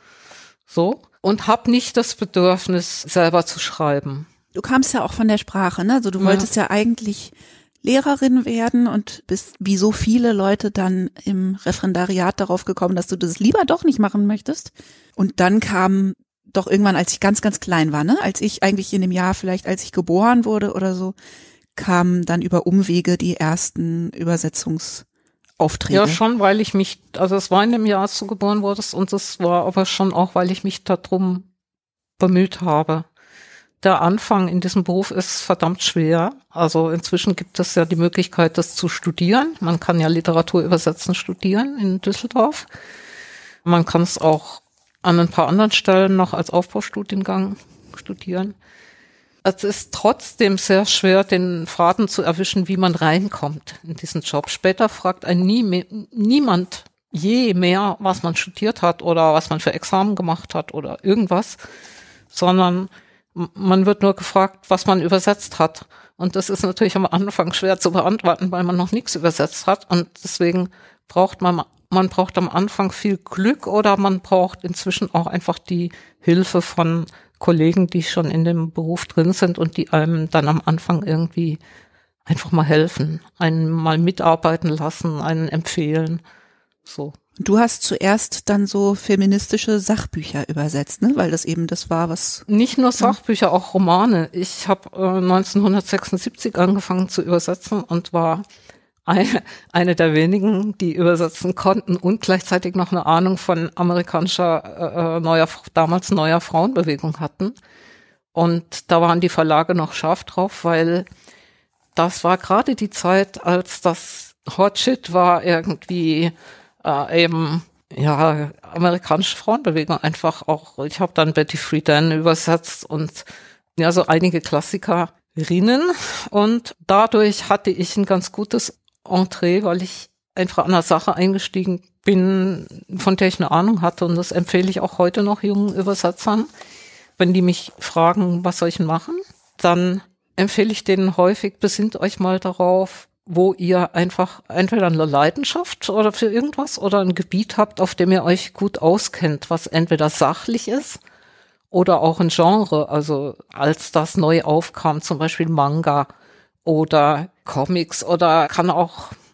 so. Und habe nicht das Bedürfnis, selber zu schreiben. Du kamst ja auch von der Sprache, ne? Also du ja. wolltest ja eigentlich Lehrerin werden und bist wie so viele Leute dann im Referendariat darauf gekommen, dass du das lieber doch nicht machen möchtest. Und dann kam doch irgendwann, als ich ganz, ganz klein war, ne? Als ich eigentlich in dem Jahr vielleicht, als ich geboren wurde oder so, kamen dann über Umwege die ersten Übersetzungsaufträge. Ja, schon, weil ich mich, also es war in dem Jahr, als du geboren wurdest, und es war aber schon auch, weil ich mich darum bemüht habe. Der Anfang in diesem Beruf ist verdammt schwer. Also inzwischen gibt es ja die Möglichkeit, das zu studieren. Man kann ja Literatur übersetzen studieren in Düsseldorf. Man kann es auch an ein paar anderen Stellen noch als Aufbaustudiengang studieren. Es ist trotzdem sehr schwer, den Faden zu erwischen, wie man reinkommt in diesen Job. Später fragt einen nie mehr, niemand je mehr, was man studiert hat oder was man für Examen gemacht hat oder irgendwas, sondern man wird nur gefragt, was man übersetzt hat. Und das ist natürlich am Anfang schwer zu beantworten, weil man noch nichts übersetzt hat. Und deswegen braucht man, man braucht am Anfang viel Glück oder man braucht inzwischen auch einfach die Hilfe von Kollegen, die schon in dem Beruf drin sind und die einem dann am Anfang irgendwie einfach mal helfen, einen mal mitarbeiten lassen, einen empfehlen, so. Du hast zuerst dann so feministische Sachbücher übersetzt, ne? Weil das eben das war, was... Nicht nur Sachbücher, auch Romane. Ich habe äh, neunzehnhundertsechsundsiebzig angefangen zu übersetzen und war eine, eine der wenigen, die übersetzen konnten und gleichzeitig noch eine Ahnung von amerikanischer, äh, neuer, damals neuer Frauenbewegung hatten. Und da waren die Verlage noch scharf drauf, weil das war gerade die Zeit, als das Hot Shit war irgendwie äh, eben, ja, amerikanische Frauenbewegung einfach auch. Ich habe dann Betty Friedan übersetzt und ja, so einige Klassikerinnen. Und dadurch hatte ich ein ganz gutes Entree, weil ich einfach an einer Sache eingestiegen bin, von der ich eine Ahnung hatte. Und das empfehle ich auch heute noch jungen Übersetzern. Wenn die mich fragen, was soll ich machen, dann empfehle ich denen häufig, besinnt euch mal darauf, wo ihr einfach entweder eine Leidenschaft oder für irgendwas oder ein Gebiet habt, auf dem ihr euch gut auskennt, was entweder sachlich ist oder auch ein Genre. Also als das neu aufkam, zum Beispiel Manga oder Comics oder kann auch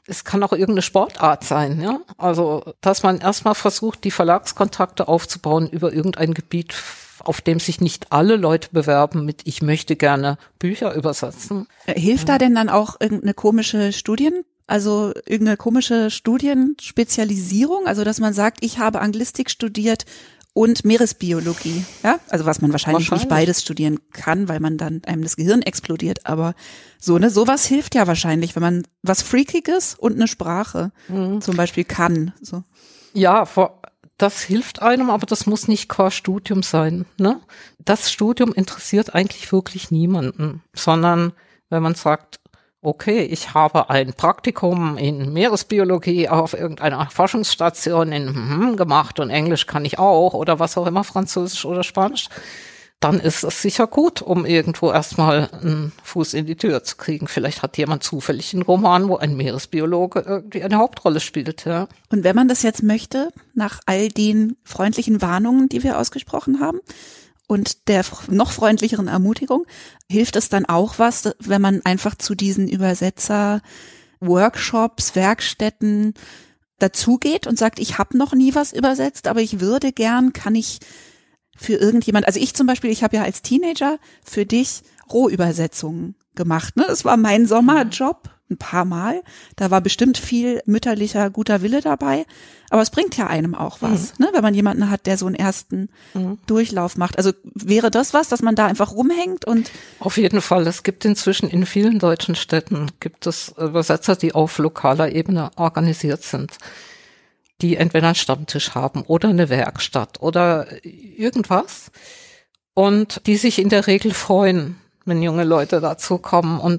es kann auch irgendeine Sportart sein, ja. Also, dass man erstmal versucht, die Verlagskontakte aufzubauen über irgendein Gebiet, auf dem sich nicht alle Leute bewerben mit, ich möchte gerne Bücher übersetzen. Hilft da denn dann auch irgendeine komische Studien, also irgendeine komische Studienspezialisierung? Also, dass man sagt, ich habe Anglistik studiert und Meeresbiologie, ja? Also, was man wahrscheinlich, wahrscheinlich nicht beides studieren kann, weil man dann einem das Gehirn explodiert, aber so, ne, sowas hilft ja wahrscheinlich, wenn man was Freakiges und eine Sprache mhm. zum Beispiel kann, so. Ja, vor das hilft einem, aber das muss nicht Core-Studium sein, ne? Das Studium interessiert eigentlich wirklich niemanden, sondern wenn man sagt, okay, ich habe ein Praktikum in Meeresbiologie auf irgendeiner Forschungsstation in hm, gemacht und Englisch kann ich auch oder was auch immer, Französisch oder Spanisch, dann ist es sicher gut, um irgendwo erstmal einen Fuß in die Tür zu kriegen. Vielleicht hat jemand zufällig einen Roman, wo ein Meeresbiologe irgendwie eine Hauptrolle spielt, ja. Und wenn man das jetzt möchte, nach all den freundlichen Warnungen, die wir ausgesprochen haben, und der noch freundlicheren Ermutigung, hilft es dann auch was, wenn man einfach zu diesen Übersetzer-Workshops, Werkstätten dazugeht und sagt, ich habe noch nie was übersetzt, aber ich würde gern, kann ich für irgendjemand, also ich zum Beispiel, ich habe ja als Teenager für dich Rohübersetzungen gemacht, ne? Das war mein Sommerjob, ein paar Mal. Da war bestimmt viel mütterlicher, guter Wille dabei. Aber es bringt ja einem auch was, mhm. ne? Wenn man jemanden hat, der so einen ersten mhm. Durchlauf macht. Also wäre das was, dass man da einfach rumhängt und? Auf jeden Fall. Es gibt inzwischen in vielen deutschen Städten gibt es Übersetzer, die auf lokaler Ebene organisiert sind, die entweder einen Stammtisch haben oder eine Werkstatt oder irgendwas und die sich in der Regel freuen, wenn junge Leute dazu kommen. Und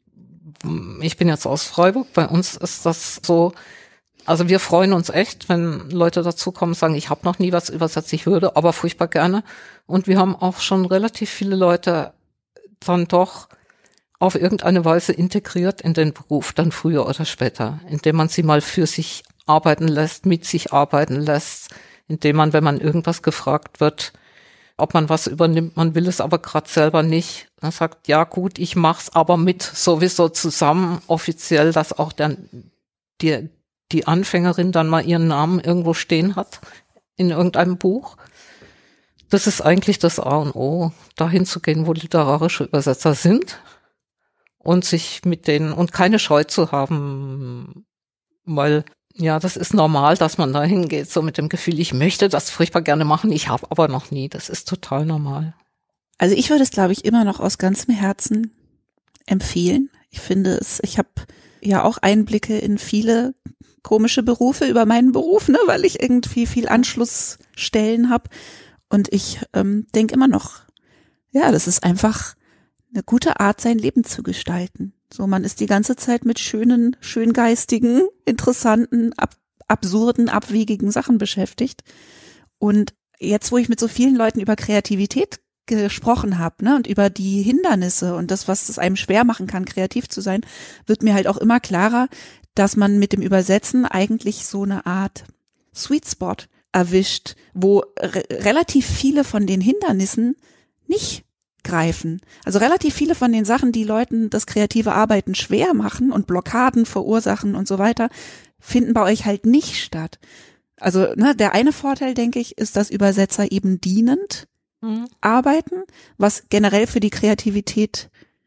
ich bin jetzt aus Freiburg, bei uns ist das so, also wir freuen uns echt, wenn Leute dazu kommen und sagen, ich habe noch nie was übersetzt, ich würde, aber furchtbar gerne. Und wir haben auch schon relativ viele Leute dann doch auf irgendeine Weise integriert in den Beruf, dann früher oder später, indem man sie mal für sich arbeiten lässt, mit sich arbeiten lässt, indem man, wenn man irgendwas gefragt wird, ob man was übernimmt, man will es aber gerade selber nicht. Man sagt, ja gut, ich mach's aber mit sowieso zusammen, offiziell, dass auch dann die, die Anfängerin dann mal ihren Namen irgendwo stehen hat in irgendeinem Buch. Das ist eigentlich das A und O, dahin zu gehen, wo literarische Übersetzer sind und sich mit denen und keine Scheu zu haben, weil ja, das ist normal, dass man da hingeht, so mit dem Gefühl, ich möchte das furchtbar gerne machen, ich habe aber noch nie. Das ist total normal. Also ich würde es, glaube ich, immer noch aus ganzem Herzen empfehlen. Ich finde es, ich habe ja auch Einblicke in viele komische Berufe über meinen Beruf, ne, weil ich irgendwie viel Anschlussstellen habe. Und ich ähm, denke immer noch, ja, das ist einfach eine gute Art, sein Leben zu gestalten. So, man ist die ganze Zeit mit schönen, schöngeistigen, interessanten, ab, absurden, abwegigen Sachen beschäftigt. Und jetzt, wo ich mit so vielen Leuten über Kreativität gesprochen habe, ne, und über die Hindernisse und das, was es einem schwer machen kann, kreativ zu sein, wird mir halt auch immer klarer, dass man mit dem Übersetzen eigentlich so eine Art Sweet Spot erwischt, wo re- relativ viele von den Hindernissen nicht greifen. Also relativ viele von den Sachen, die Leuten das kreative Arbeiten schwer machen und Blockaden verursachen und so weiter, finden bei euch halt nicht statt. Also ne, der eine Vorteil, denke ich, ist, dass Übersetzer eben dienend mhm. arbeiten, was generell für die Kreativität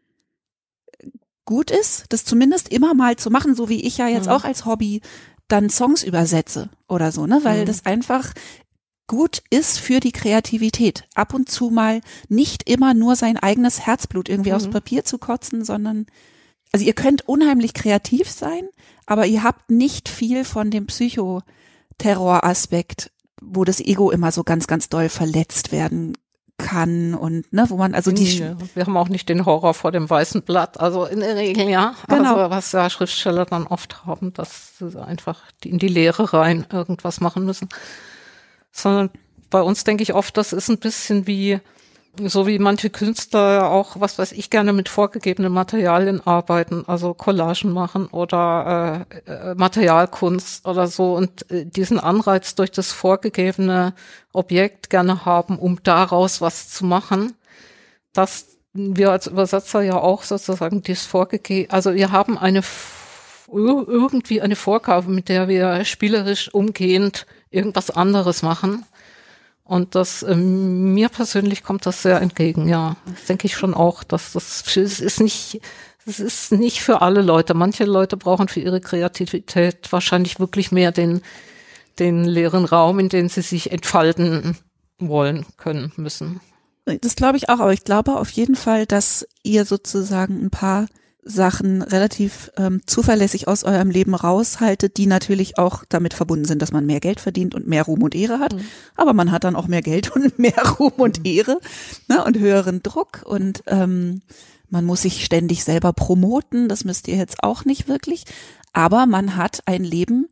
gut ist, das zumindest immer mal zu machen, so wie ich ja jetzt mhm. auch als Hobby dann Songs übersetze oder so, ne, weil mhm. das einfach gut ist für die Kreativität. Ab und zu mal nicht immer nur sein eigenes Herzblut irgendwie mhm. aufs Papier zu kotzen, sondern, also ihr könnt unheimlich kreativ sein, aber ihr habt nicht viel von dem Psychoterror-Aspekt, wo das Ego immer so ganz, ganz doll verletzt werden kann und, ne, wo man, also die. Nee, wir haben auch nicht den Horror vor dem weißen Blatt, also in der Regel, ja. Genau. Also was ja Schriftsteller dann oft haben, dass sie einfach in die Leere rein irgendwas machen müssen. Sondern bei uns denke ich oft, das ist ein bisschen wie, so wie manche Künstler auch, was weiß ich, gerne mit vorgegebenen Materialien arbeiten, also Collagen machen oder äh, äh, Materialkunst oder so und äh, diesen Anreiz durch das vorgegebene Objekt gerne haben, um daraus was zu machen, dass wir als Übersetzer ja auch sozusagen dieses vorgegeben, also wir haben eine irgendwie eine Vorgabe, mit der wir spielerisch umgehend irgendwas anderes machen. Und das, ähm, mir persönlich kommt das sehr entgegen, ja. Das denke ich schon auch, dass das, es ist nicht, es ist nicht für alle Leute. Manche Leute brauchen für ihre Kreativität wahrscheinlich wirklich mehr den, den leeren Raum, in dem sie sich entfalten wollen, können, müssen. Das glaube ich auch, aber ich glaube auf jeden Fall, dass ihr sozusagen ein paar Sachen relativ ähm, zuverlässig aus eurem Leben raushaltet, die natürlich auch damit verbunden sind, dass man mehr Geld verdient und mehr Ruhm und Ehre hat. Mhm. Aber man hat dann auch mehr Geld und mehr Ruhm und mhm. Ehre, ne, und höheren Druck und ähm, man muss sich ständig selber promoten. Das müsst ihr jetzt auch nicht wirklich. Aber man hat ein Leben,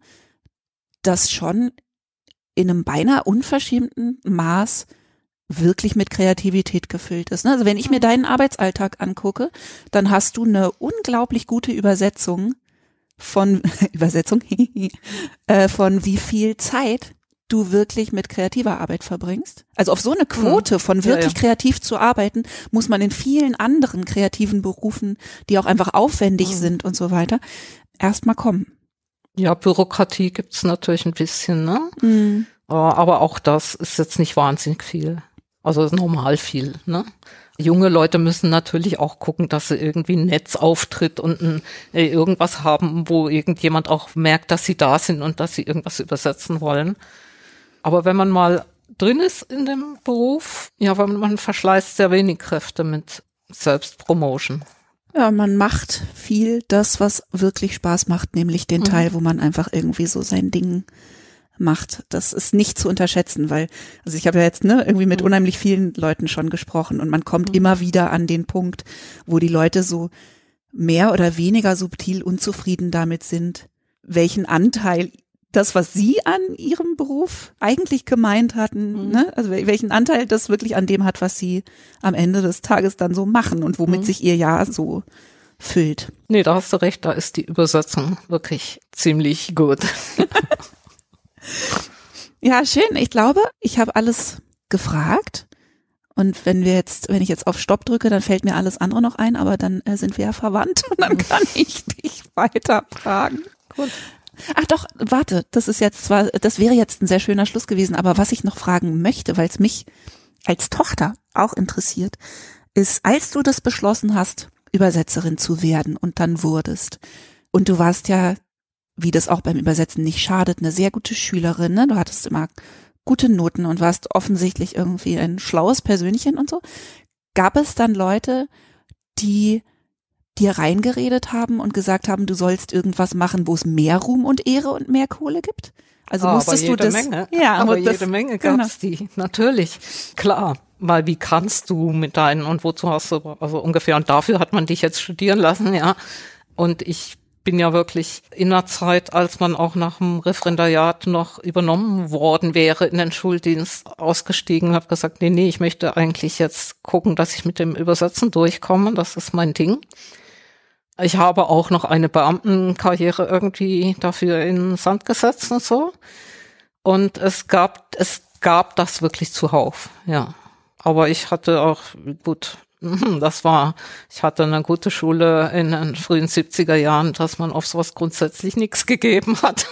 das schon in einem beinahe unverschämten Maß wirklich mit Kreativität gefüllt ist. Also wenn ich mir deinen Arbeitsalltag angucke, dann hast du eine unglaublich gute Übersetzung von Übersetzung äh, von wie viel Zeit du wirklich mit kreativer Arbeit verbringst. Also auf so eine Quote von wirklich ja, ja. kreativ zu arbeiten, muss man in vielen anderen kreativen Berufen, die auch einfach aufwendig mhm. sind und so weiter, erstmal kommen. Ja, Bürokratie gibt's natürlich ein bisschen, ne? Mhm. Aber auch das ist jetzt nicht wahnsinnig viel. Also normal viel, ne? Junge Leute müssen natürlich auch gucken, dass sie irgendwie ein Netz auftritt und ein, äh, irgendwas haben, wo irgendjemand auch merkt, dass sie da sind und dass sie irgendwas übersetzen wollen. Aber wenn man mal drin ist in dem Beruf, ja, man, man verschleißt sehr wenig Kräfte mit Selbstpromotion. Ja, man macht viel das, was wirklich Spaß macht, nämlich den mhm. Teil, wo man einfach irgendwie so sein Ding macht. Das ist nicht zu unterschätzen, weil, also ich habe ja jetzt ne irgendwie mit unheimlich vielen Leuten schon gesprochen und man kommt mhm. immer wieder an den Punkt, wo die Leute so mehr oder weniger subtil unzufrieden damit sind, welchen Anteil das, was sie an ihrem Beruf eigentlich gemeint hatten, mhm. ne, also welchen Anteil das wirklich an dem hat, was sie am Ende des Tages dann so machen und womit mhm. sich ihr Jahr so füllt. Nee, da hast du recht, da ist die Übersetzung wirklich ziemlich gut. Ja, schön. Ich glaube, ich habe alles gefragt. Und wenn wir jetzt, wenn ich jetzt auf Stopp drücke, dann fällt mir alles andere noch ein, aber dann äh, sind wir ja verwandt und dann kann ich dich weiter fragen. Gut. Ach doch, warte, das ist jetzt zwar, das wäre jetzt ein sehr schöner Schluss gewesen, aber was ich noch fragen möchte, weil es mich als Tochter auch interessiert, ist, als du das beschlossen hast, Übersetzerin zu werden und dann wurdest, und du warst ja, wie das auch beim Übersetzen nicht schadet, eine sehr gute Schülerin, ne? Du hattest immer gute Noten und warst offensichtlich irgendwie ein schlaues Persönchen und so. Gab es dann Leute, die dir reingeredet haben und gesagt haben, du sollst irgendwas machen, wo es mehr Ruhm und Ehre und mehr Kohle gibt? Also ah, musstest aber du das? Menge. Ja, aber das, jede Menge gab's genau. die, natürlich, klar. Weil wie kannst du mit deinen und wozu hast du, also ungefähr, und dafür hat man dich jetzt studieren lassen, ja. Und ich bin ja wirklich in einer Zeit, als man auch nach dem Referendariat noch übernommen worden wäre, in den Schuldienst ausgestiegen und habe gesagt, nee, nee, ich möchte eigentlich jetzt gucken, dass ich mit dem Übersetzen durchkomme, das ist mein Ding. Ich habe auch noch eine Beamtenkarriere irgendwie dafür in den Sand gesetzt und so. Und es gab, es gab das wirklich zuhauf, ja. Aber ich hatte auch, gut, das war, ich hatte eine gute Schule in den frühen siebziger Jahren, dass man auf sowas grundsätzlich nichts gegeben hat.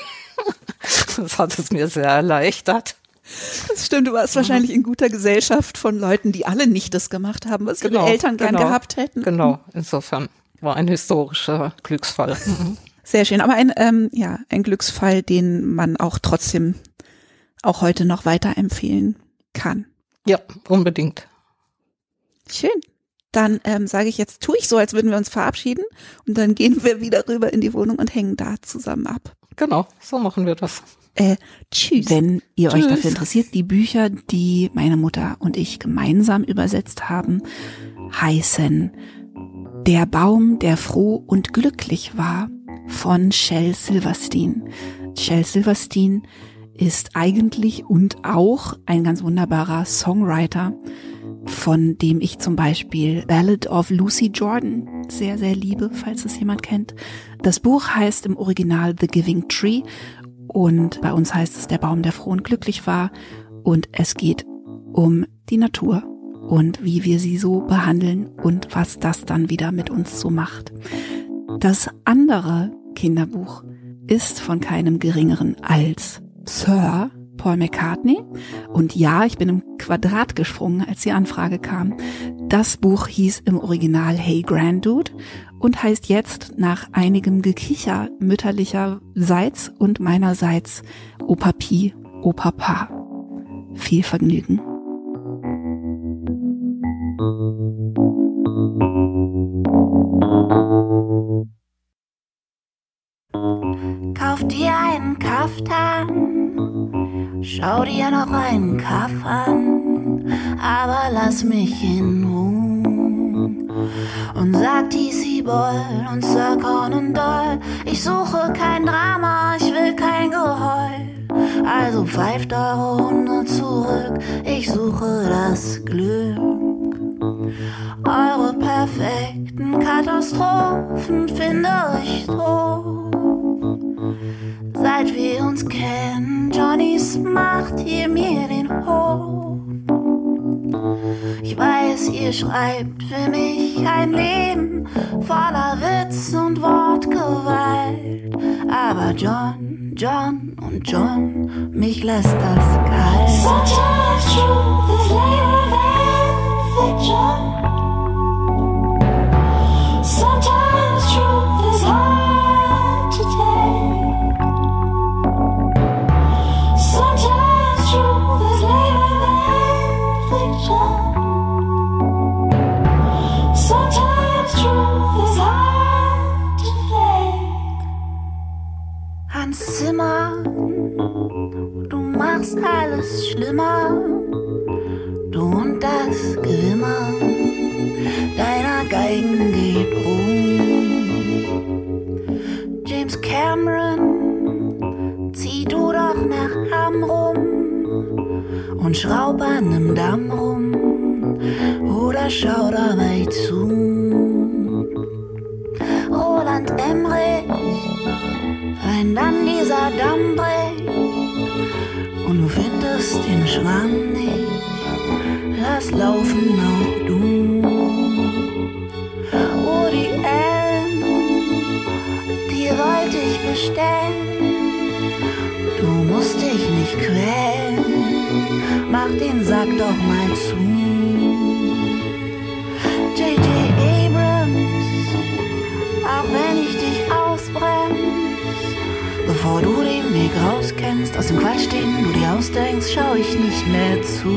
Das hat es mir sehr erleichtert. Das stimmt, du warst genau. wahrscheinlich in guter Gesellschaft von Leuten, die alle nicht das gemacht haben, was genau, ihre Eltern gern genau, gehabt hätten. Genau, insofern war ein historischer Glücksfall. Sehr schön, aber ein, ähm, ja, ein Glücksfall, den man auch trotzdem auch heute noch weiterempfehlen kann. Ja, unbedingt. Schön. Dann ähm, sage ich jetzt, tue ich so, als würden wir uns verabschieden und dann gehen wir wieder rüber in die Wohnung und hängen da zusammen ab. Genau, so machen wir das. Äh, tschüss. Wenn ihr tschüss. euch dafür interessiert, die Bücher, die meine Mutter und ich gemeinsam übersetzt haben, heißen Der Baum, der froh und glücklich war von Shel Silverstein. Shel Silverstein ist eigentlich und auch ein ganz wunderbarer Songwriter, von dem ich zum Beispiel Ballad of Lucy Jordan sehr, sehr liebe, falls es jemand kennt. Das Buch heißt im Original The Giving Tree und bei uns heißt es Der Baum, der froh und glücklich war, und es geht um die Natur und wie wir sie so behandeln und was das dann wieder mit uns so macht. Das andere Kinderbuch ist von keinem Geringeren als Sir Paul McCartney. Und ja, ich bin im Quadrat gesprungen, als die Anfrage kam. Das Buch hieß im Original Hey Granddude und heißt jetzt nach einigem Gekicher mütterlicherseits und meinerseits Opa Pi, Opa Pa. Viel Vergnügen. Kauf dir einen Kaftan, schau dir noch einen Kaff an, aber lass mich in Ruhe. Und sag T C Boyle und Sir Conan Doyle, ich suche kein Drama, ich will kein Geheul. Also pfeift eure Hunde zurück, ich suche das Glück. Eure perfekten Katastrophen finde ich tot. Seit wir uns kennen, Johnnys macht ihr mir den Hof. Ich weiß, ihr schreibt für mich ein Leben voller Witz und Wortgewalt. Aber John, John und John, mich lässt das kalt. Sometimes truth is later than fiction. Sometimes truth is hard to take. Sometimes truth is later than fiction. Sometimes truth is hard to fake. Hans Zimmer, du machst alles schlimmer. Du und das Gewimmer deiner Geigen geht rum. James Cameron, zieh du doch nach Hamm rum und schraub an nem Damm rum oder schau dabei zu. Roland Emmerich, wenn dann dieser Damm bricht und du findest den Schwamm nicht, lass laufen auch du. Woody Allen, die wollte ich bestellen. Du musst dich nicht quälen, mach den Sack doch mal zu. J J Abrams, auch wenn ich dich ausbremst, bevor du den Weg rauskennst, aus dem Quatsch, den du dir ausdenkst, schau ich nicht mehr zu.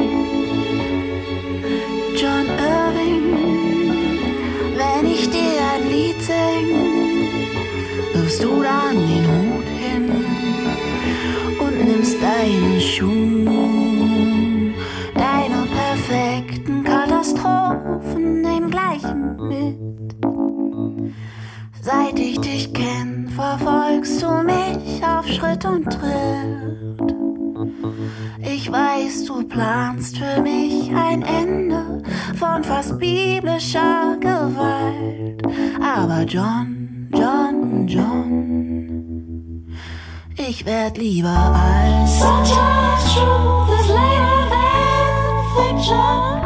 John Irving, wenn ich dir ein Lied sing, wirfst du dann den Hut hin und nimmst deine Schuhe, deine perfekten Katastrophen im gleichen mit. Seit ich dich kenn, verfolgst du mich auf Schritt und Tritt. Ich weiß, du planst für mich ein Ende von fast biblischer Gewalt. Aber John, John, John, ich werd lieber alt. Sometimes truth is later than fiction.